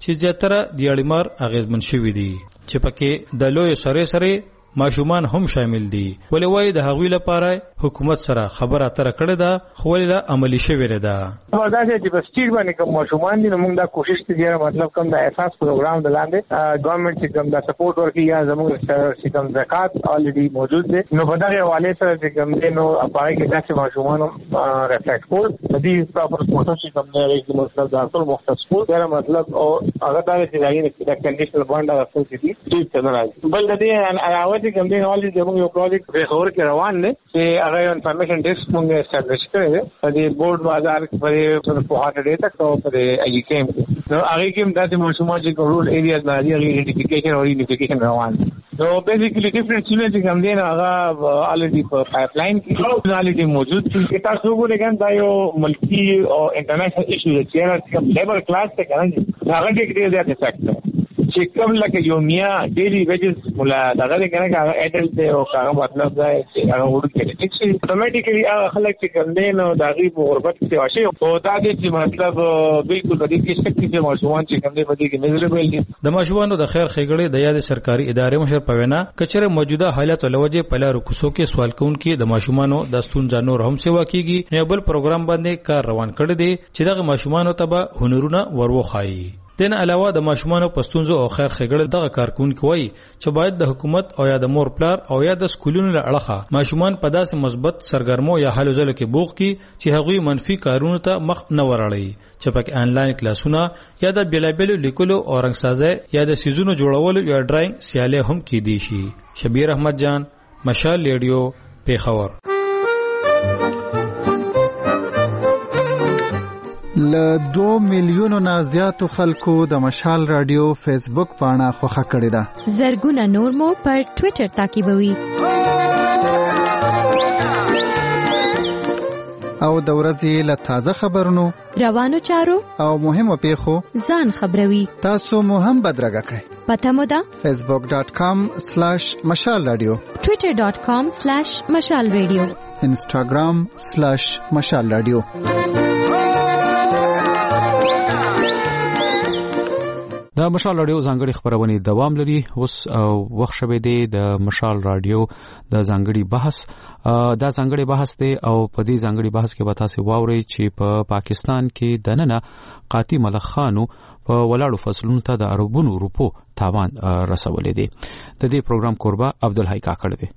چې زیاتره دیاړمار اغیزمن شوي دي چې پکې د لوی سره ماشومان هم شامل دي. ولې وای د هغوی لپاره حکومت سره خبره اتره کړې ده خو ولې عملی شوې ده. دا چې په سټیټ باندې کوم ماشومان دي نو موږ دا کوشش کوي مطلب کوم د اساس پروګرام د لاندې ګورنمنت چې کوم د سپورټ ورکړي یا زموږ چې کوم زکات الریډي موجود دي نو په دغه حواله سره چې کوم دي نو پاره کې داسې ماشومان ریفلیکټ کول د دې پراپر پروسس چې کوم دی چې مطلب دا ټول مختص کول دا مطلب او هغه دا چې راځي د کنډیشنل باند راځي چې دې څه نه راځي بل د دې علاوه چې کوم دی نو زموږ یو پروجیکټ په خبر کې روان دی چې هغه انفارمیشن ډیسک موږ اسټابلیش کړی دی د بورډ بازار په هارت ډیټا او په ای کیم نو هغه کې د ماشومان چې ګورول ایریاز باندې آئیډینټیفیکیشن او یونیفیکیشن روان دي نو بیسیکلی ډیفرنٹ چیزونه چې کوم دي هغه الریډي په پایپلاین کې الریډي موجود دي چې تاسو وګورئ دا یو ملکی او انټرنیشنل ایشو دی چې کوم لیبل کلاس ته کوي هغه کې ډېر زیات افیکټ دی چې کوم لکه یو میا ډیلی ویجز مولا دغه کې هغه اډلټ دی او هغه مطلب دا چې هغه ورکړي چې اتوماتیکلی هغه خلک چې کوم دی نو دغه په غربت کې واشي او دا چې مطلب بالکل د دې کې شک چې ماشومان چې کوم دی په دې کې میزربل دي. د ماشومانو د خیر ښېګړې د یاد سرکاري ادارې مشر په وینا کچره موجوده حالت لوجه په لارو کوڅو کې سوال کوونکي د ماشومانو د ستونزو نور هم سیوا کیږي نو بل پروګرام باندې کار روان کړی دی چې دغه ماشومانو ته به هنرونه وروخایي. دین علاوه د ماشومانو پښتونزو او خیر ښېګړې دغه کارکون کوي چې باید د حکومت او یا د مور پلار او یا د سکولونو له اړخه ماشومان په داسې مثبت سرګرمو یا هلو ځلو کې بوخت کی چې هغوی منفي کارونو ته مخ نه وراړي چې پکې آنلاین کلاسونه یا د بیلابیلو لیکلو او رنگسازي یا د سیزونو جوړولو یا ډراینګ سیاله هم کې دي شي. شبیر احمد جان مشال ریډیو پیښور. ل 2 میلیونو نه زیاتو خلکو د مشال رادیو فیسبوک پاڼه خوښه کړې ده. زرګونه نور مو پر ټوئیټر تعقیبوي. او د ورځې له تازه خبرونو روانو چارو او مهمو پیښو ځان خبروي. تاسو مو هم بدرګه کړئ. پته مو ده facebook.com/mashalradio twitter.com/mashalradio instagram/mashalradio. د مشال رادیو ځانګړي خبرونه دوام لري. اوس وخت شوه دی د مشال رادیو د ځانګړي بحث دا ځانګړي بحث دی او په دې ځانګړي بحث کې به تاسو واورئ چې په پاکستان کې د نن قاطی ملخانو په ولاړو فصلونو ته د اربونو روپو تاوان رسولې دي. د دې پروګرام کوربه عبدالحی کاکړ دی.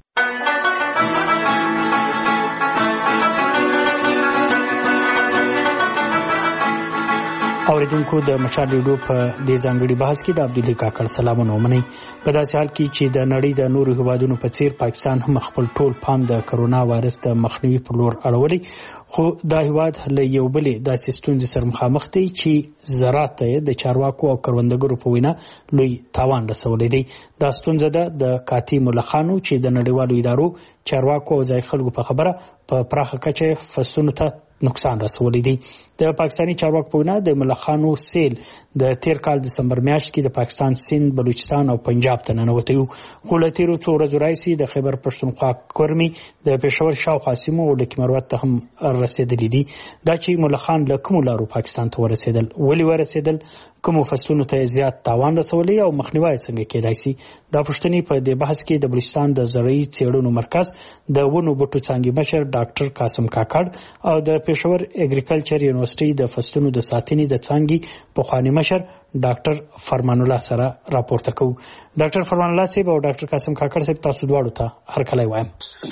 اوریدونکو د مشال ریډیو په دې ځانګړي بحث کې د عبدالحی کاکړ سلامونه ومنئ. په داسې حال کې چې د نړۍ د نورو هیوادونو په څیر پاکستان هم خپل ټول پام د کرونا وایرس د مخنیوي پر لور اړولی خو دا هیواد له یو بلې داسې ستونزې سره مخامخ دی چې زراعت د چارواکو او کروندګرو په وینا لوی تاوان رسولی دی. دا ستونزه ده د قاطی ملخانو چې د نړیوالو ادارو چارواکو او ځای خلکو په خبره په پراخه کچه فصلونو ته نقصان رسولی دی. د پاکستانی چارواکو په وینا د ملخانو سیل د تیر کال دسمبر میاشت کې د پاکستان سند بلوچستان او پنجاب ته ننوتی خو له تیرو څو ورځو راځي د خیبر پښتونخوا کورمي د پېښور شاوخوا سیمو او د کیمروت ته هم رسیدلې دي. دا چې ملخان له کوم لارو پاکستان ته ورسېدل ولې ورسېدل کوم فصلونو ته زیات تاوان رسولی او مخنیوي څنګه کېدای شي دا پوښتنې په دې بحث کې د بلوچستان د زرعي څېړنو مرکز د ونو بوټو څانګې مشر ډاکټر قاسم کاکړ او د پېښور اګریکلچر یونیورسيټي د فصلونو د ساتنې د څانګې پخوانی مشر ډاکټر فرمان الله سره راپورته کوو. ډاکټر فرمان الله صاحب او ډاکټر قاسم کاکړ صاحب تاسو دواړو ته هر کله وایم.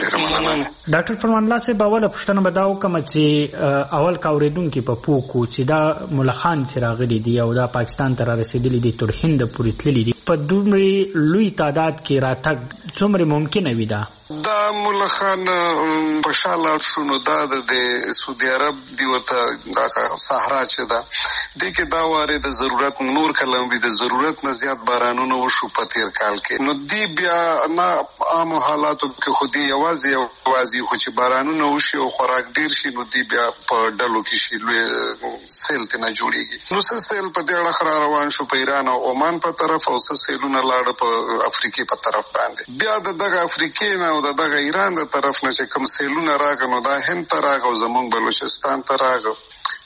ډاکټر فرمان الله صاحب اول پوښتنه بداو کوم چې اول کا اوریدونکو په پوکو چې دا ملخان چې راغلي دي او دا پاکستان ته رسیدلي دي تر هند پورې تللي دي په دومره لوی تعداد کې راتګ څومره ممکنه وي دا ملخان په شاله شنو دا د سعودي عرب دی ورته دا صحرا چې دا د کې دا واره د ضرورت نور کلم وي د ضرورت نه زیات بارانونه وشو په تیر کال کې نو دی بیا نه عام حالاتو کې خودي یوازې خو چې بارانونه وشي او خوراک ډیر شي نو دی بیا په ډلو کې شي لوی سیل ته نه جوړیږي. نو سیل په دې اړه روان شو په ایران او عمان په طرف او سیلونه لاړ په افریقا په طرف باندې بیا دغه افریقا نه او دغه ایران د طرف نه چې کوم سیلونه راغنو دا هند ته راغو زمونږ بلوچستان ته راغو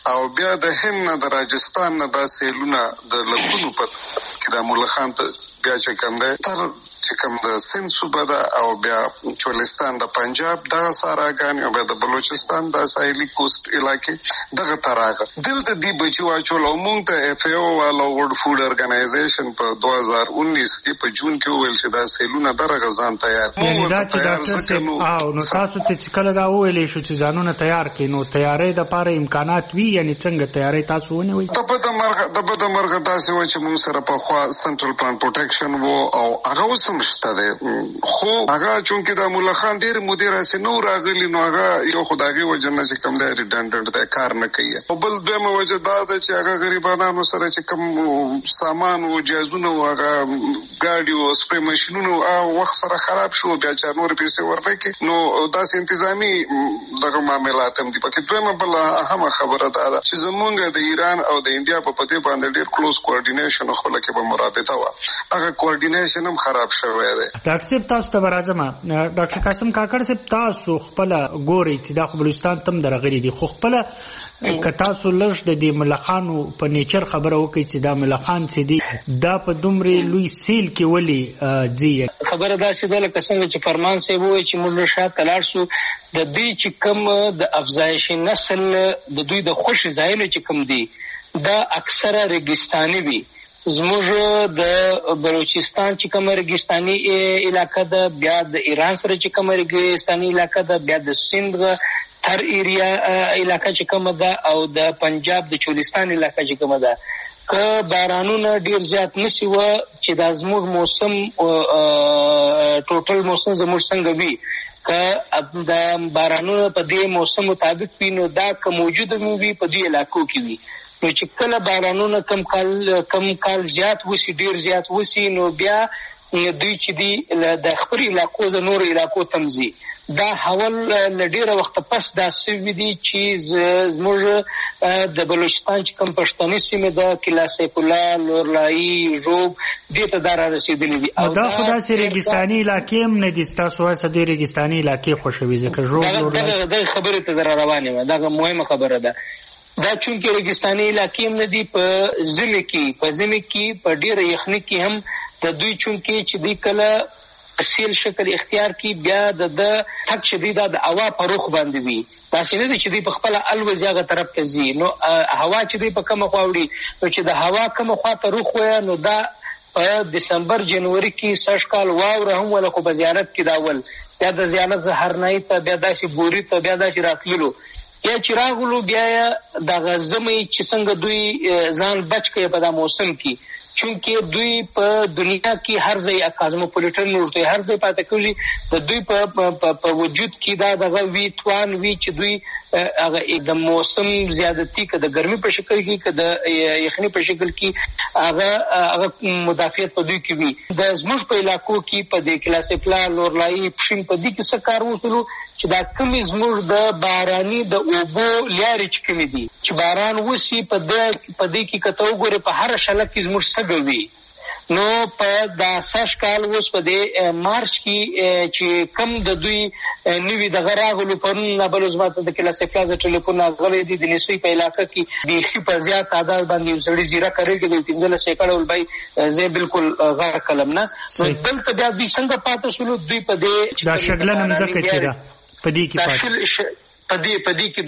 او بیا د هند نه د راجستان نه دا سیلونه د لګونو په کې د ملخان ته بیا چې کوم ده تر چې کوم د سند صوبه ده او بیا چولستان د پنجاب دغه ساراګان او بیا د بلوچستان د ساحلي کوست علاقې دغه تراغه دلته دی بچو واچول او مونږ ته اف او والا ورلد فود ارګنایزیشن په 2019 کې په جون کې ویل چې دا سیلونه درغه ځان تیار مو دا چې ډاکټر او نو تاسو ته کله دا ویلې شو چې ځانونه تیار کړئ نو تیارې د لپاره امکانات وی یعنی څنګه تیارې تاسو ونی وي د بده مرغه تاسو و چې موږ سره په خوا سنټرل پلان پروټیکشن وو او هغه سمشته ده خو هغه چونکه د ملخان ډیر مدیر اسې نو راغلی نو هغه یو خدایي وجنه چې کم دی ریډنډنټ ده کار نه کوي او بل دویمه وجه دا ده چې هغه غریبانو سره چې کم سامان او جهازونه او هغه ګاډي او سپری ماشينونو او وخت سره خراب شو بیا چې نور پیسې ورنکې نو داسې انتظامی دغه معاملات هم دي پکې دویمه بل اهمه خبره ده چې زمونږ د ایران او د انډیا په پدې باندې ډیر کلوز کوارډینیشن خو لکه به مرابطه و هغه کوارډینیشن هم خراب شوی دی. ډاکټر صاحب تاسو ته راځم ډاکټر قاسم کاکړ صاحب تاسو خپل ګوري چې د بلوچستان تم درغلي دي خو خپل که تاسو لږ د دې ملخانو په نیچر خبره وکړئ چې دا ملخان چې دي دا په دومره لوی سیل کې ولې ځي خبره دا چې د لکه څنګه چې فرمان صاحب وایي چې موږ شاته لاړ شو د دې چې کوم د افزایش نسل د دوی د خوش ځایونه چې کوم دي دا اکثره ریګستاني وي زموږ د بلوچستان چې کوم ریګستاني علاقه ده بیا د ایران سره چې کوم ریګستاني علاقه ده بیا د سند تر ایریا علاقه چې کوم ده او د پنجاب د چولستان علاقه چې کوم ده که بارانونه ډیر زیات نشي و چې د زموږ موسم ټوټل موسم زموږ څنګه وي که د بارانونه په دې موسم مطابق وي نو دا که موجوده وي په دې علاقو کې وي نو چې کله بارانونه کم کال زیات وسی ډیر زیات وسی نو بیا دوی چې دی د خپل علاقو د نور علاقو تمزي دا حول لډیره وخت پس دا سوي دي چې زموږ د بلوچستان چې کوم پښتني سیمه د کلا سیف الله لورلای روب دې ته دار رسیدلې دي او دا خدا سي ریګستاني علاقې هم نه دي تاسو واسه د ریګستاني علاقې خوشوي ځکه روب لورلای دا خبره ته روانه ده دا مهمه خبره ده دا چونکه ریګستاني علاقې هم نه دي په ځمه کې په ډیره یخني کې هم د دوی چونکه چې دی کله اصل شکل اختیار کی بیا د تک شدیده د هوا په رخ باندې وي دا څنګه چې دی په خپل الوزیغه طرف ته ځي نو هوا چې دی په کومه خواوړي نو چې د هوا کومه خوا ته رخ وای نو دا په دسمبر جنوري کې سږ کال واوره هم ولا خو په زیارت کې داول بیا د زیارت زهرنای ته بیا داسې بوري ته بیا داسې راتللو یا چراغلو بیا د غزمې چې څنګه دوی ځان بچ کړي په دا موسم کې چونکه دوی په دنیا کې هر ځای کازموپولیټن ورته هر ځای پاتې کېږي د دوی په وجود کې دا دغه وی توان وی چې دوی هغه د موسم زیادتی که د ګرمي په شکل کې که د یخني په شکل کې هغه مدافعت په دوی کې وي د زموږ په علاقو کې په د کلاسې پلا لورلای پښین په دې کې څه کار وسلو چې دا کمی زموږ د باراني د اوبو لارې چې کمی دي چې باران وسی په دې کې کته وګوره په هر شله کې زموږ سګوي نو په دا سش کال اوس په دې مارچ کې چې کم د دوی نوی د غراغلو په نبل زمات د کلاسې پلازا ټلیفون غلې دي د نسی په علاقې کې د خي په زیات تعداد باندې وسړي زیرا کوي د 15 سیکړه ول بای زه بالکل غیر کلم نه دلته بیا دوی څنګه پاتې شول دوی په دې دا شګلن مزکه چې دا په دې کې پاتې پدې کې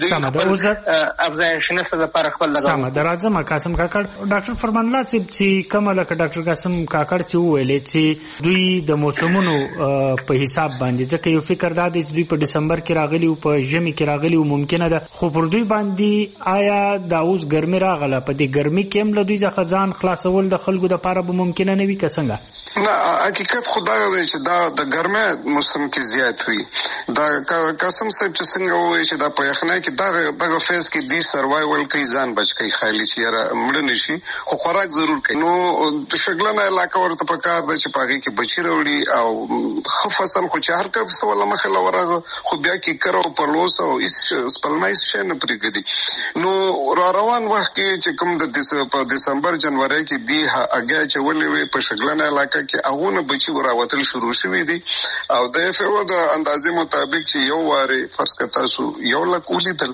دوی افزایش نسل لپاره خپل لګاو سم درازم قاسم کاکړ ډاکټر فرمان الله صاحب چې کومه لکه ډاکټر قاسم کاکړ چې ویلې چې دوی د موسمونو په حساب باندې ځکه یو فکر دا دی چې دوی په دسمبر کې راغلي او په ژمي کې راغلي او ممکنه ده خو پر دوی باندې آیا دا اوس ګرمي راغله په دې ګرمي کې هم له دوی ځخه ځان خلاصول د خلکو لپاره به ممکنه نه وي که څنګه نه حقیقت خدای دی چې دا د ګرمه موسم کې زیات وي دا قاسم صاحب چې څنګه وایي چې دا په یخنۍ کې دغه فیز کې دی سروایول کوي ځان بچ کوي خالي چې را مړ نشي خو خوراک ضرور کوي نو د شګلنه علاقه ورته په کار ده چې پاږي کې بچی وروړي او فصل خو چې هر کله سوال مخه لورغه خو بیا کې کرو په لوس او اس سپلمایس شنه پرګدي نو را روان وخت کې چې کوم د دسمبر جنوري کې دی هغه چې ولې وي په شګلنه علاقه کې هغه بچی وراوتل شروع شوی دي او د اف او د اندازې مطابق چې یو واره فرض کتا سو یو لک ولیدل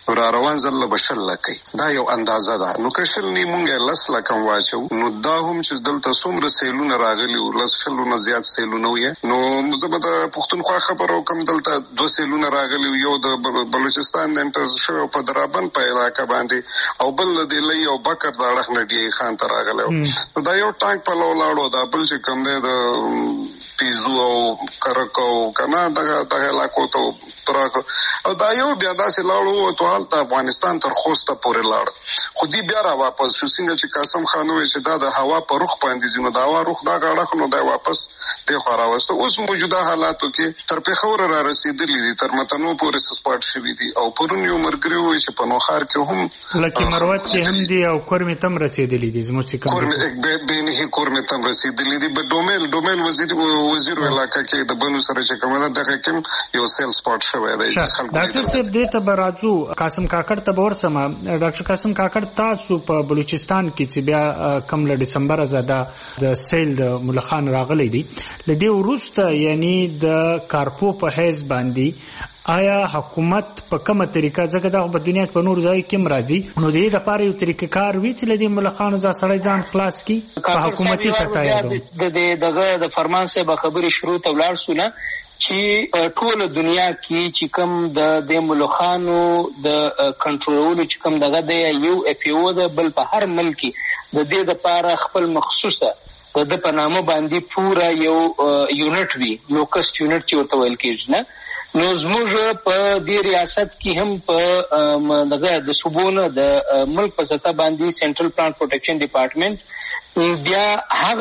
را روان ځل بشل لکې دا یو اندازه ده. نو کشل نه مونږه لس لکم واچو نو دا هم چې دلته څومره سیلونه راغلي او لس شلونه زیات سیلونه وي نو زه د پښتونخوا خبرو کوم دلته 2 سیلونه راغلي یو د بلوچستان د انټر شو په درابن په علاقه باندې او بل د لې او بکر د اړخ نډي خان ته راغلو. نو دا یو ټانک په لاړو دا بل چې کوم دی د پیزو او کرکو کنه دغه علاقو ته تراکو او دا یو بیا داسې لاړو ته حالت افغانستان تر خوسته پورې لاړ خو دی بیا را واپس شو څنګه چې قاسم خان وایي چې دا د هوا په رخ باندې ځینو دا هوا رخ دا غاړه نو دا واپس دی خو راوسته. اوس موجوده حالاتو کې تر پیښور را رسیدلی دي تر متنو پورې سپاټ شوي دي او پرون یو مرګري وایي چې په نوخار کې هم لکه مروت کې هم دي او کورمې تم رسیدلی دي زموږ چې کوم به کورمې تم رسیدلی دي په ډومل وزیر علاقه کې د بنو سره چې کومه دغه کوم یو سیل سپاټ شوی دی. ډاکټر صاحب دې ته برازو قاسم کاکړ ته ورسمه. ډاکټر قاسم کاکړ تاسو په بلوچستان کې چې بیا کم له ډسمبر زده د سیل د ملخان راغلي دي لدې وروسته یعنی د کارپو په حیث باندې آیا حکومت په کومه طریقه ځکه دا په دنیا په نور ځای کې مرادي نو دې لپاره یو طریقې کار وی چې لدې ملخانو ځا سړی ځان خلاص کی په حکومتي سطح د فرمان صاحب خبري شروع ته ولاړ سو نه چې ټول دنیا کې چې کوم د ملخانو د کنټرولولو چې کوم دغه د یو اف او د بل په هر ملک د دې لپاره خپل مخصوصه د په نامه باندې پورا یو یونټ وی لوکست یونټ چې ورته ویل کېږي نه نو زموږ په دې ریاست کې هم په دغه د صوبونو د ملک په سطح باندې سنټرل پلانټ پروټیکشن ډپارټمنټ بیا هغه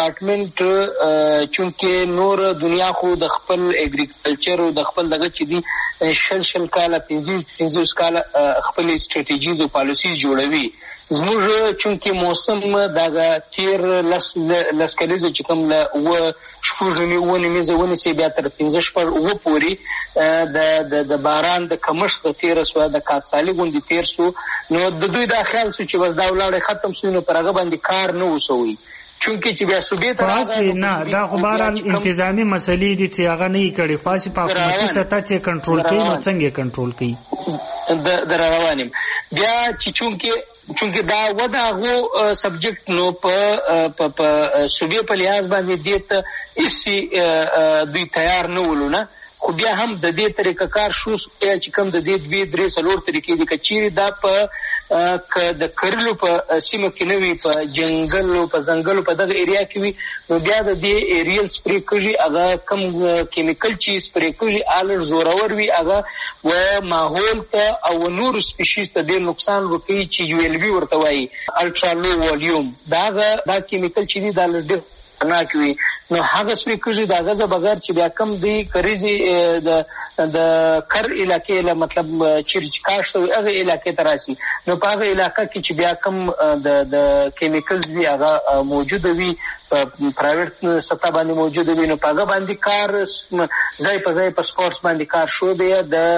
ډپارټمنټ چونکه نور دنیا خو د خپل اګریکلچر او د خپل دغه چې دي شل کاله 15 کاله خپل سټریټیجیز او پالیسیز جوړوي. زموږ چونکه موسم دغه تیر لس کلیزه چې کوم له و شپږنی ونی میزونه سی بیا تر 15 پر و پوری د باران د کمښت تیر سو د کاڅالي غوندي تیر سو نو د دوی د خیال سو چې بس دا ولاړ ختم سو نو پرغه باندې کار نه وسوي چونکه چې بیا صوبې ته راځي نه دا خبرال انتظامی مسلې دي چې هغه نه کړي خاصه په حکومتي سطح چې کنټرول کوي نو څنګه کنټرول کوي د روانم بیا چې چونکه دا وداغو سبجیکټ نو په صوبې په لیاز باندې دیت اسی دوی تیار نه ولونه خو بیا هم د دې طریقه کار شو چې کوم د دې 2-3 سلور طریقې دي کچيري دا په د کرلو په سیمه کې نوي په جنگل په ځنګل په دغه ایریا کې وي نو بیا د دې ایریل سپری کوي هغه کم کیمیکل چې سپری کوي الر زورور وي هغه و ماحول ته او نور سپیشیز ته ډیر نقصان ورکوي چې یو ال وی ورته وایي الټرا لو والیوم دا کیمیکل چې دی دا ډیر نه کوي نو هغه سپری کوي دا غزه بغیر چې بیا کم دی کریزي د کر علاقې له مطلب چیرچکاش او هغه علاقې تراسي نو په هغه علاقې کې چې بیا کم د کیمیکلز دی هغه موجود وي په پرایویټ سطح باندې موجود وي نو په هغه باندې کار ځای په سپورتس باندې کار شو دی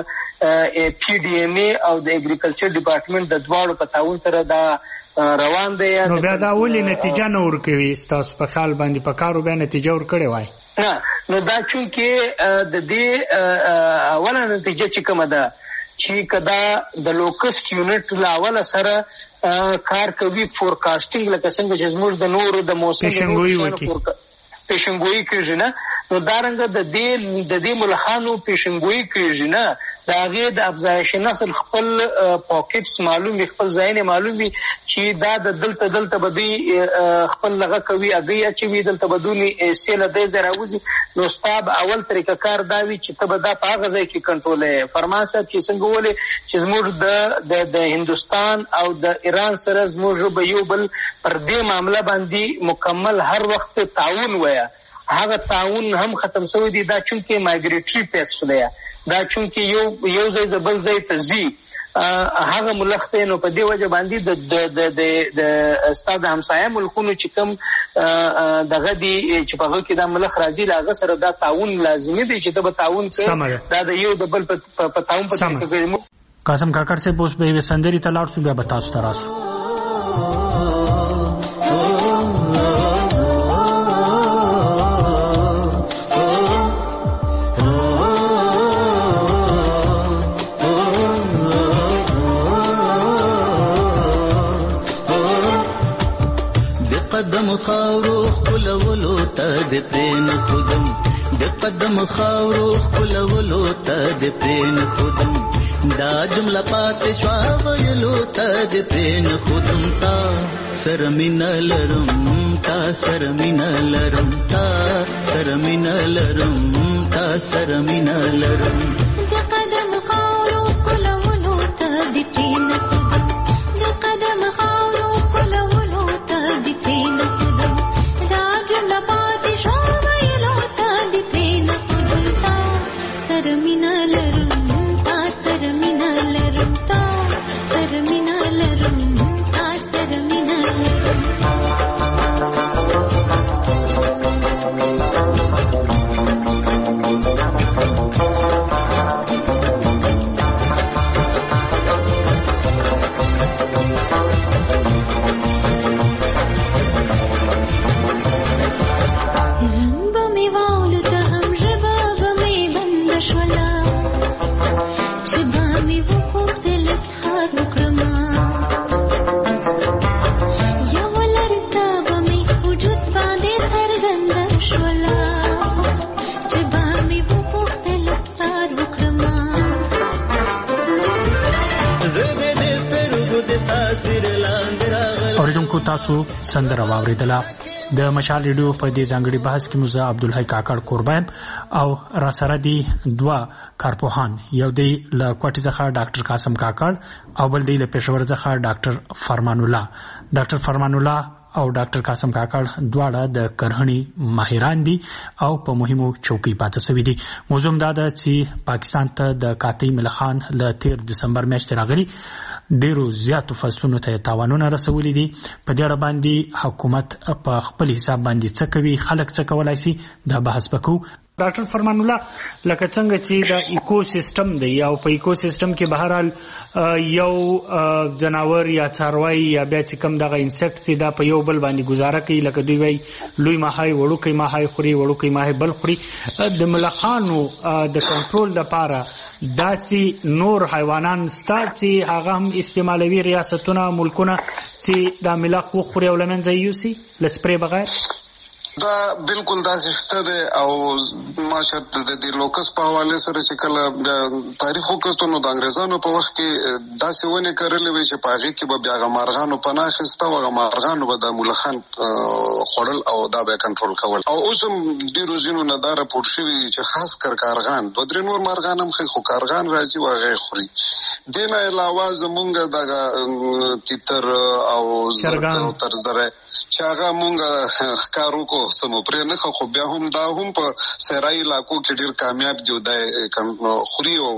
د پی ډی ام ای او د اګریکلچر ډپارټمنټ د دواړو په تعاون سره دا روان دی نو بیا دا ولې نتیجه نه ورکوي تاسو په خیال باندې په کارو به نتیجه ورکړي وای نه نو دا چونکه د دې اوله نتیجه چې کومه ده چې کدا د لوکست یونټ لاول سره کار کوي فورکاسټینګ لکه څنګه چې زموږ د نور د موسم پیشنګوئی کیږي نه نو دارنګه د دې ملخانو پیشنګوئی کیږي نه دا غي د افزایش نسل خپل پاکټس معلومي خپل ځای معلومي چې دا د دلته بدی خپل لغه کوي اګي چې دلته بدونی سیل د زراوزي نو ستاب اول طریقه کار داوي چې ته دا په غزا کې کنټرول فرماسه چې څنګه ولې چې زموږ د هندستان او د ایران سره زموږ به یو بل پر دې معاملې باندې مکمل هر وخت تعاون وای هغه تعاون هم ختم شوی دی دا چونکه مایګریټری پیس دی دا چونکه یو ځای بل ځای ته زی هغه ملخته نو په دې وجه باندې د استاد همسایه ملکونو چې کوم دغه دی چې په هغه کې دا ملخ راځي لاغه سره دا تعاون لازمي دی چې د تعاون کوي دا د یو د بل په تعاون په طریقه کوي. قاسم کاکړ سے پوس به وسندري تلاړ شو بیا بتاو تراسو خاورو خپلولو ته د پرین خودم د قدم خاورو خپلولو ته د پرین خودم دا جمله پاتې شوا ویلو ته د پرین خودم تا سره مینه لرم تا سره مینه لرم تا سره مینه لرم تا سره مینه لرم د قدم خاورو خپلولو ته د پرین خودم د قدم خاورو خپلولو ته د پرین خودم دا جمله پاتې شوا ویلو ته د پرین خودم تا سره مینه لرم تا سره مینه لرم تا سره مینه لرم تا سره مینه لرم اوریدونکو تاسو سندره واوریدله د مشال ریډیو په دې ځانګړي بحث کې موږ عبدالحی کاکړ قربان او را سره دي دوه کارپوهان یو دی له کوټې څخه ډاکټر قاسم کاکړ او بل دی له پېښور څخه ډاکټر فرمان الله او ډاکټر قاسم کاکړ دواړه د کرهنی ماهران دي او په مهمو چوکۍ پاتې شوي دي. موضوع دا ده چې پاکستان ته د قاطع ملخان له 13 دسمبر میاشتې راغلي ډیرو زیاتو فصلونو ته تاوانونه رسولي دي. په دې اړه باندې حکومت په خپل حساب باندې څه کوي، خلک څه کولای شي، دا بحث وکړو. ډاکټر فرمان الله لکه څنګه چې د ایکو سیستم دی او په ایکو سیستم کې بهرحال یو جناور یا څاروي یا بیا چې کوم دغه انسیکټس دا په یو بل باندې گزاره کوي، لکه دوی وایي لوی ماهی وړوکی ماهی خوري، وړوکی ماهی بل خوري. د ملخانو د کنټرول لپاره داسې نور حیوانان ستا چې هغه هم استعمالوي ریاستونه ملکونه چې دا ملخ وخوري او له منځه یوسي له سپری بغیر؟ دا بالکل داسې شته دی او ماشاء د دې لوکس په حواله سره چې کله تاریخ وکړو نو د انګريزانو په وخت کې داسې ونه کړلې وي چې په هغه کې به بیا غمارغانو پناه خسته او غمارغانو به د ملخان خړل او دا به کنټرول کول. او اوس هم د روزینو نه دا راپور شوی چې خاص کارغان دوه درې نور مارغان هم خو کارغان راځي واغې خوري. دینه علاوه زمونږ د تیتر او تر زره چې هغه مونږ کارو کو سمو پرې نه خو بیا هم دا هم په سرای علاقو کې ډیر کامیاب جوړای خوري او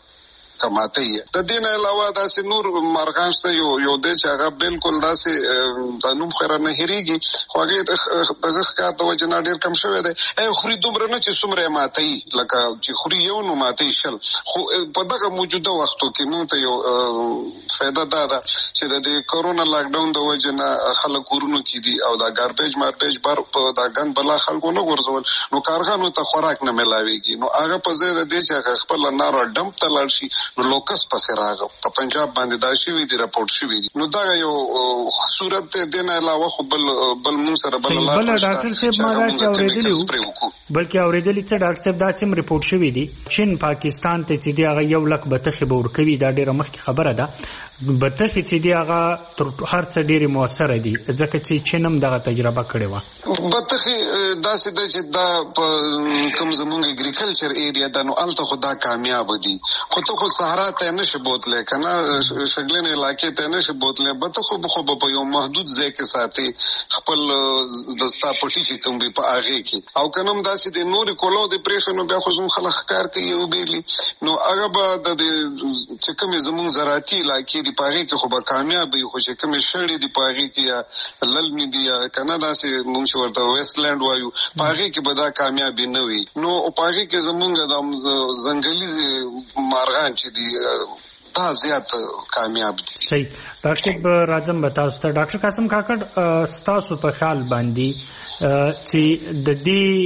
کماته یې. د دې نه علاوه داسې نور مارغان شته یو د چې هغه بالکل داسې د نوم خیر نه هریږي خو هغه دغه ښکار د وجه نه ډیر کم شوی دی. خوري دومره نه چې څومره ماته یې لکه چې خوري یو نو ماته یې شل. خو په دغه موجوده وختو کې موږ ته یو فایده ده چې د دې کورونا لاک ډاون د وجه نه خلک کورونو کې دي او دا ګاربیج ماربیج بار په دا ګن بلا خلکو نه ورزول نو کارغانو ته خوراک نه ملاويږي. نو هغه په ځای د دې چې خپل نار ډمپ ته لاړ شي نو لوکس پسې راغو په پنجاب باندې دا شوی دی راپورټ شوی دی. نو دا یو صورت دی نه علاوه خو بل مون سره بل ډاکټر صاحب ما دا چې اوریدلی بلکې اوریدلی چې ډاکټر صاحب دا سم ریپورټ شوی دی چین پاکستان ته چې دی هغه 1 لک بتخي به ورکوي. دا ډیره مخکې خبره ده. بتخي چې دی هغه تر هر څه ډیره موثره دي ځکه چې چین هم دغه تجربه کړې و. بتخي داسې د چې دا کوم زمونږ اګریکلچر ایریا دا نو الته خدا کامیاب دي خو ته خو صحرا ته نشي بوتله کنه شګلن علاقې ته نشي بوتله بتخو خو په یو محدود ځای کې ساتي خپل د ستا پټي چې کوم به په هغه کې او کنم داسې د نور کولو د پریشنو بیا خو زموږ خلک کار کوي او بیلی نو هغه به د چې کوم زموږ زراعتي علاقې دی پاره کې خو به کامیاب وي خو چې کوم شړې دی پاره کې یا للمي دی کنه داسې موږ ورته ویسټلند وایو پاره کې به دا کامیاب نه وي. نو پاره کې زموږ د ځنګلي مارغان چې دی دا زیات کامیاب دي. صحیح. ډاکټر راځم بتاوس ته ډاکټر قاسم کاکړ ستاسو په خیال باندې چې د دې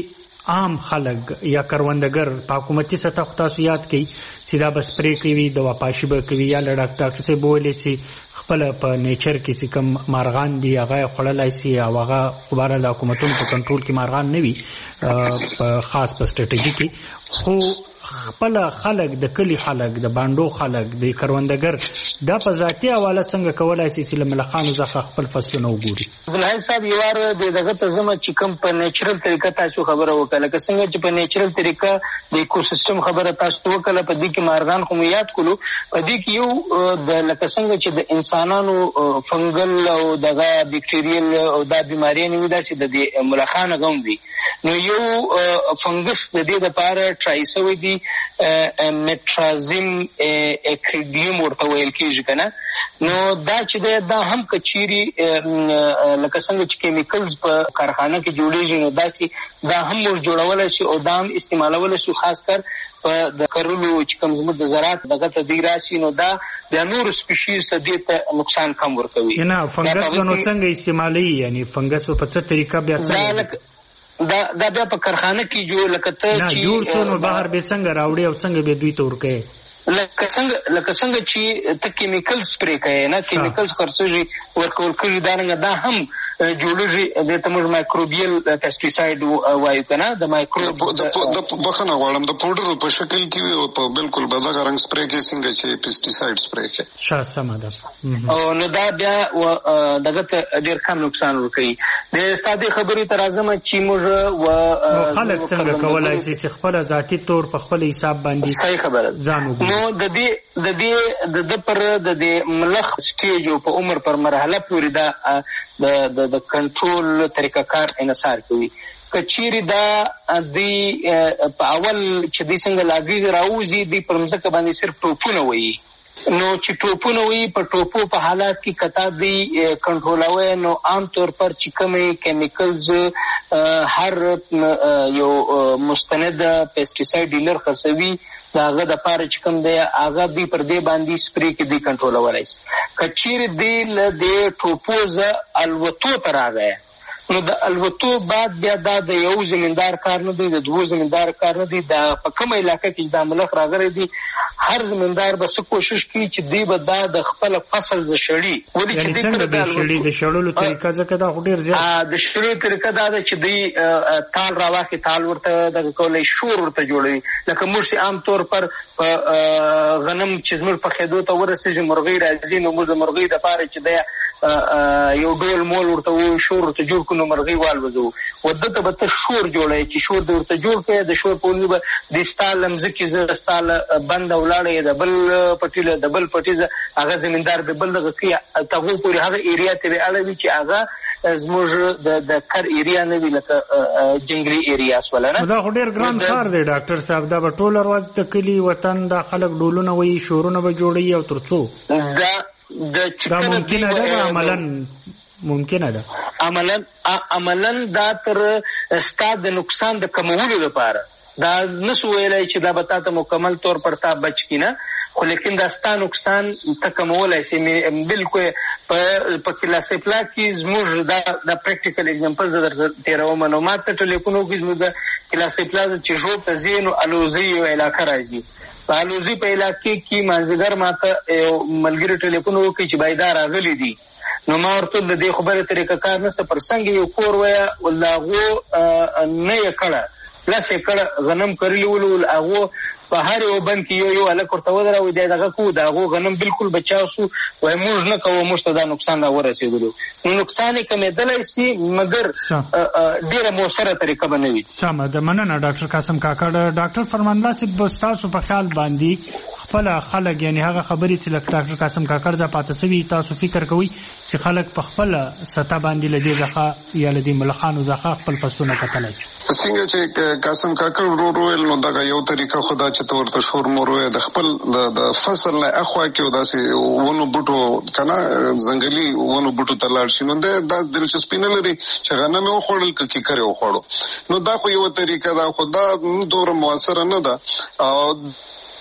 عام خلک یا کروندګر په حکومتي سطح خو تاسو یاد کړئ چې دا به سپری کوي دوا پاشي به کوي یا ډاکټر صاحب بولي چې خپل په نیچر کې چې کوم مارغان دي هغه خړلای سي او هغه خبره د حکومتونو په کنټرول کې مارغان نه وي په خاص په سټریټیجی کې خو خپل خلک د کلی خلک د باندو خلک د کروندګر دا په ذاتي حواله څنګه کولای شي چې لملخانو ځخه خپل فصلونه وګوري. بلای صاحب یو وار دغه ته زما چې کوم په نیچرل طریقه تاسو خبره وکړه لکه څنګه چې په نیچرل طریقه د ایکوسیستم خبره تاسو وکړه په دې کې مارغان خو یاد کولو په دې کې یو د لکه څنګه چې د انسانانو فنګل او دغه بیکټیریل او دا بیماریاں وي داسې د ملخانو غوم دي نو یو فنګس د دې لپاره ټرایسوي دي مټرازیم اکریډیم ورته ویل کېږي کنه نو دا چې دا هم کچيري لکه څنګه چې کیمیکلز په کارخانه کې جوړیږي نو دا هم موږ جوړولای شي او دا هم استعمالولای شي خاص کر په د کرلو چې کوم زموږ د زراعت دغه ته دی راشي نو دا د نور سپیشیز دې ته نقصان کم ورکوي. نه فنګس نو څنګه استعمالي یعنی فنګس په څه طریقه بیا څنګه دا بیا په کارخانه کې جوړ لکه ته چې جوړ شو نو بهر به څنګه راوړي او څنګه به دوی ته ورکوي لکه څنګه چې ته کیمیکل سپری کوي نه کیمیکلز خرڅوي ورکول کوي دا هم جوړوي د تمج مایکروبیل پیسټیساید وایو کنه د مایکروب د بخنه غواړم د پاوډر په شکل کې وي او په بالکل بدغه رنگ سپری کې څنګه چې پیسټیساید سپری کوي شاه سم ده او نو دا بیا دغه ډیر کم نقصان ورکوي د ساده خبرې تر اعظم چې موږ خلک څنګه کولای شي چې خپل ذاتی تور په خپل حساب باندې صحیح خبره ځانو نو د دې د پر د ملخ سټیج او په عمر پر مرحله پورې دا د کنټرول طریقه کار انحصار کوي کچيري دا دی په اول چې د څنګه لاګي راوځي د پرمځکه باندې صرف ټوپونه وي نو چې ټوپونه وي په ټوپو په حالات کې کتا دی کنټرولوي نو عام طور پر چې کومې کیمیکلز هر یو مستند پیسټیساید ډیلر خرڅوي داغه د پاره چې کوم دی هغه دی پر دې باندې سپری کې دی کنټرولولای شي کچیر دی ل ټوپوز الوتو تر راغی نو د الوتو بعد بیا د یو زمیندار کار نه دی د دوه زمیندار کار نه دی د په کومه علاقې کې د ملخ راغلی دی هر زمیندار به څه کوشش کوي چې دی به د خپل فصل ز شړی ولې چې دی د شړلو طریقه ځکه دا ډیر زیات د شړلو طریقه دا ده چې دی تال راواخي تال ورته د کولای شور ورته جوړوي لکه موږ عام طور پر غنم چې موږ په خېدو ته ورسېږي مرغۍ راځي نو موږ د مرغۍ د پاره چې دی یو ډول مول ورته و شور ورته جوړ کړو مرغۍ والوځو ودته به ته شور جوړی چې شور د ورته جوړ کړي د شور په لور د ستال لمزکې زه ستال بند ولاړې د بل پټیله د بل پټیزه هغه زمیندار به بل دغه کې تاسو پورې هغه ایریا ته اړوي چې هغه زموږ د کر ایریا نه وی لکه جنگلی ایریاس ولنه دا ډېر ګران کار دی ډاکټر صاحب دا به ټول ورځ د کلی وطن د خلک ډولونه وي شورونه به جوړي او ترڅو دا ممکنه ده ممکنه ده عملاً دا تر استاد نقصان د کمولو لپاره دا نسو ویلای چې دا به تاسو مکمل طور پر تا بچ کینه خو لیکن دا ستا نقصان تکمولای شي بالکل په کلاسې پلا کې زموږ دا پریکټیکل اگزامپل در تیرو معلومات ته ټلیفون وکړو زموږ د کلاسې پلا چې جو تزین الوزی او علاقه راځي په الوزی په علاقې کې منځګر ماته ملګری ټلیفون وکړي چې بایدار راغلي دي نو ما ورته د دې خبره طریقه کار نه پر څنګه یو کور ویا ولغه نه یکړه لاس یکړه غنم کړلی ول هغه په هر یو بند کې یو الک ورته ودرو دی دغه کو دغه غنم بالکل بچاو شو وای موږ نه کوو موږ ته دا نقصان را ورسېدلو نو نقصان یې کمېدلای شي مګر ډیره موثره طریقه بنوي. سم ده مننه ډاکټر قاسم کاکړ. ډاکټر فرمان الله صاحب تاسو په خیال باندې خپل خلک یعنی هغه خبرې چې ډاکټر قاسم کاکړ ز پاتې سوي تاسو فکر کوئ چې خلک په خپل سطح باندې لدی ځخه یا لدی ملخانو ځخه خپل فصلونه کتلای شي څنګه چې قاسم کاکړ ورو نو دا یو طریقه خدا چې تورته شور مروي د خپل د فصل نه اخوا کې داسې ونو بوټو کنه ځنګلي ونو بوټو تلاړ شي نو دا دلچسپي نه لري چې غنم او خړل کې کړي او خړو نو دا خو یو طریقه دا خدا دور موثر نه ده او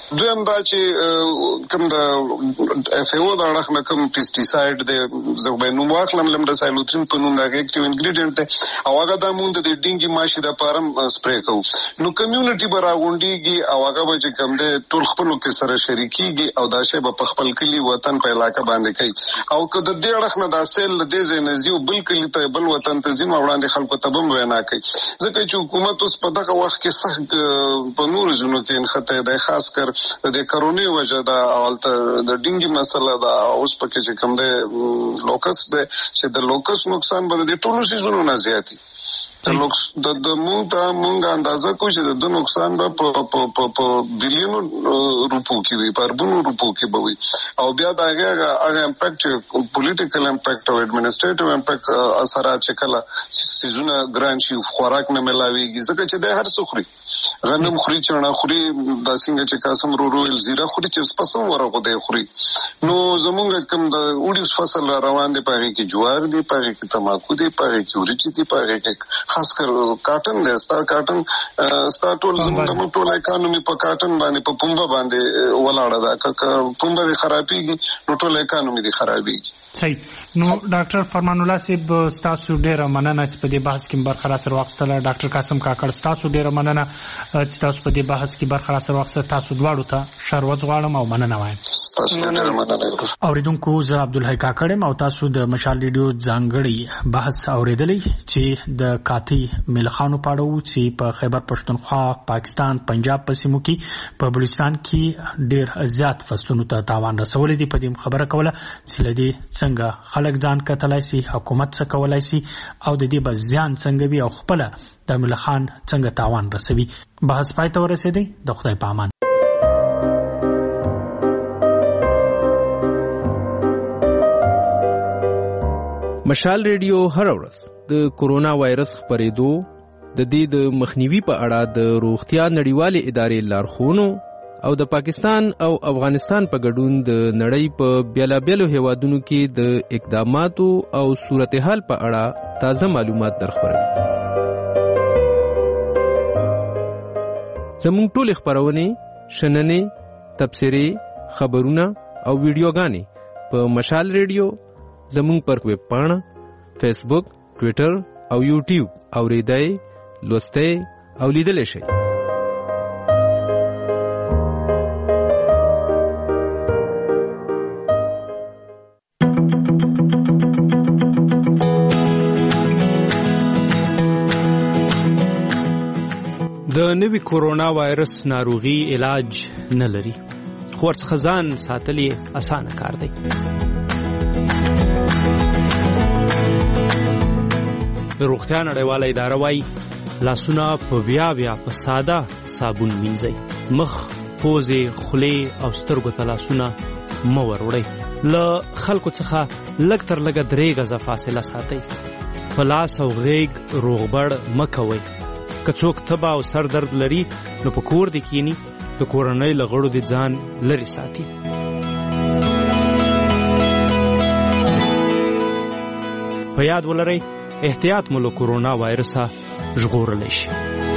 دویم دا چې کوم د اف ای او د اړخ نه کوم پیسټیساید د زوبینو واخلم لمډاسایلوترین په نوم د اکټیو انګریډینټ ته او هغه د مونږ د ډینګي ماشي د پارم سپری کوو نو کمیونټي به راغونډيږي او هغه به چې کوم د ټول خپلو کې سره شریکيږي او دا شی به په خپل کلی وطن په علاقه باندې کوي او که د دې اړخ نه دا سیل د دې ځنځیو بل کلی ته بل وطن ته ځین وړاندې خلکو ته بم وینا کوي ځکه چې حکومت اوس په دغه وخت کې سخت په نور ځینو کې انخته د خاص کر د کرونا وجه دا اولته د ډینګي مسله دا اوس پکې چې کوم د لوکس د چې د لوکس نقصان به د ټولو سيزونو نه زیاتی د لوکس د مونږ اندازه کوي چې د نقصان به په بلینو روپو کې وي په اربونو روپو کې به وي او بیا دا هغه امپیکټ پولیټیکل امپیکټ او ایڈمنسټریټیو امپیکټ اثرات چې کله سيزونه ګران شي خوراک نه ملاويږي ځکه چې د هر څه خوري غنم خوري چڼه خوري د څنګه چې قسم رویل زیره خوري چې پسم ورغو دی خوري نو زمونږ کوم د اوډیوس فصل روان دی پاره کې جوار دی پاره کې تماکو دی پاره کې ورچې دی پاره کې خاص کر کاټن دی ستا ټول زمونږ ټول اکانومي په کاټن باندې په پومبا باندې ولاړه ده پومبا دی خرابېږي نو ټول اکانومي دی خرابېږي صحیح نو ډاکټر فرمان الله صاحب تاسو ډیره مننه چې په دې بحث کې برخه را سره واخیستله ډاکټر قاسم کاکړ تاسو ډیره مننه چې تاسو په دې بحث کې برخه را سره واخیسته تاسو دواړو ته شروع غواړم او مننه وایم اوریدونکو زه عبدالحی کاکړ او تاسو د مشال ریډیو ځانګړي بحث اوریدلی چې د کاتی ملخانو پاړو چې په خیبر پښتونخوا پاکستان پنجاب په سیمو کې په بلوچستان کې ډیر زیات فصلونو ته تاوان رسولی دی په دې خبره کوله چې لدی څنګه خلک ځان کتلای شي حکومت څه کولای شي او د دې به زیان څنګه وي او خپل د ملخان څنګه تاوان رسوي بحث پای ته ورسېدی د خدای په امان مشال ریډیو هر ورځ د کورونا وایرس خپرېدو د دې د مخنیوي په اړه د روغتیا نړیوالې ادارې لارښوونو او د پاکستان او افغانستان په ګډون د نړۍ په بیلابیلو هیوادونو کې د اقداماتو او صورتحال په اړه تازه معلومات درخبروي. زموږ ټول خبرونه شننې تبصرې خبرونه او ویډیوګانې په مشال ریډیو زموږ پر ویب پاڼه فیسبوک ټویټر او یوټیوب اوریدای لوستای او لیدل شي. د نوي کورونا وایرس ناروغي علاج نه لري خو ورڅخه ځان ساتل یې اسانه کار دی. د روغتیا نړیواله اداره وايي لاسونه په بیا په ساده صابون مینځئ مخ پوزې خولې او سترګو ته لاسونه مه وروړئ له خلکو څخه لږ تر لږه 3 غزه فاصله ساتئ په لاس او غیږ روغبړ مه کوئ که څوک تبه او سر درد لري نو په کور دې کینی د کورنۍ له غړو دې ځان لرې ساتي. په یاد ولرئ احتیاط مو له کورونا وایرسه ژغورلی شي.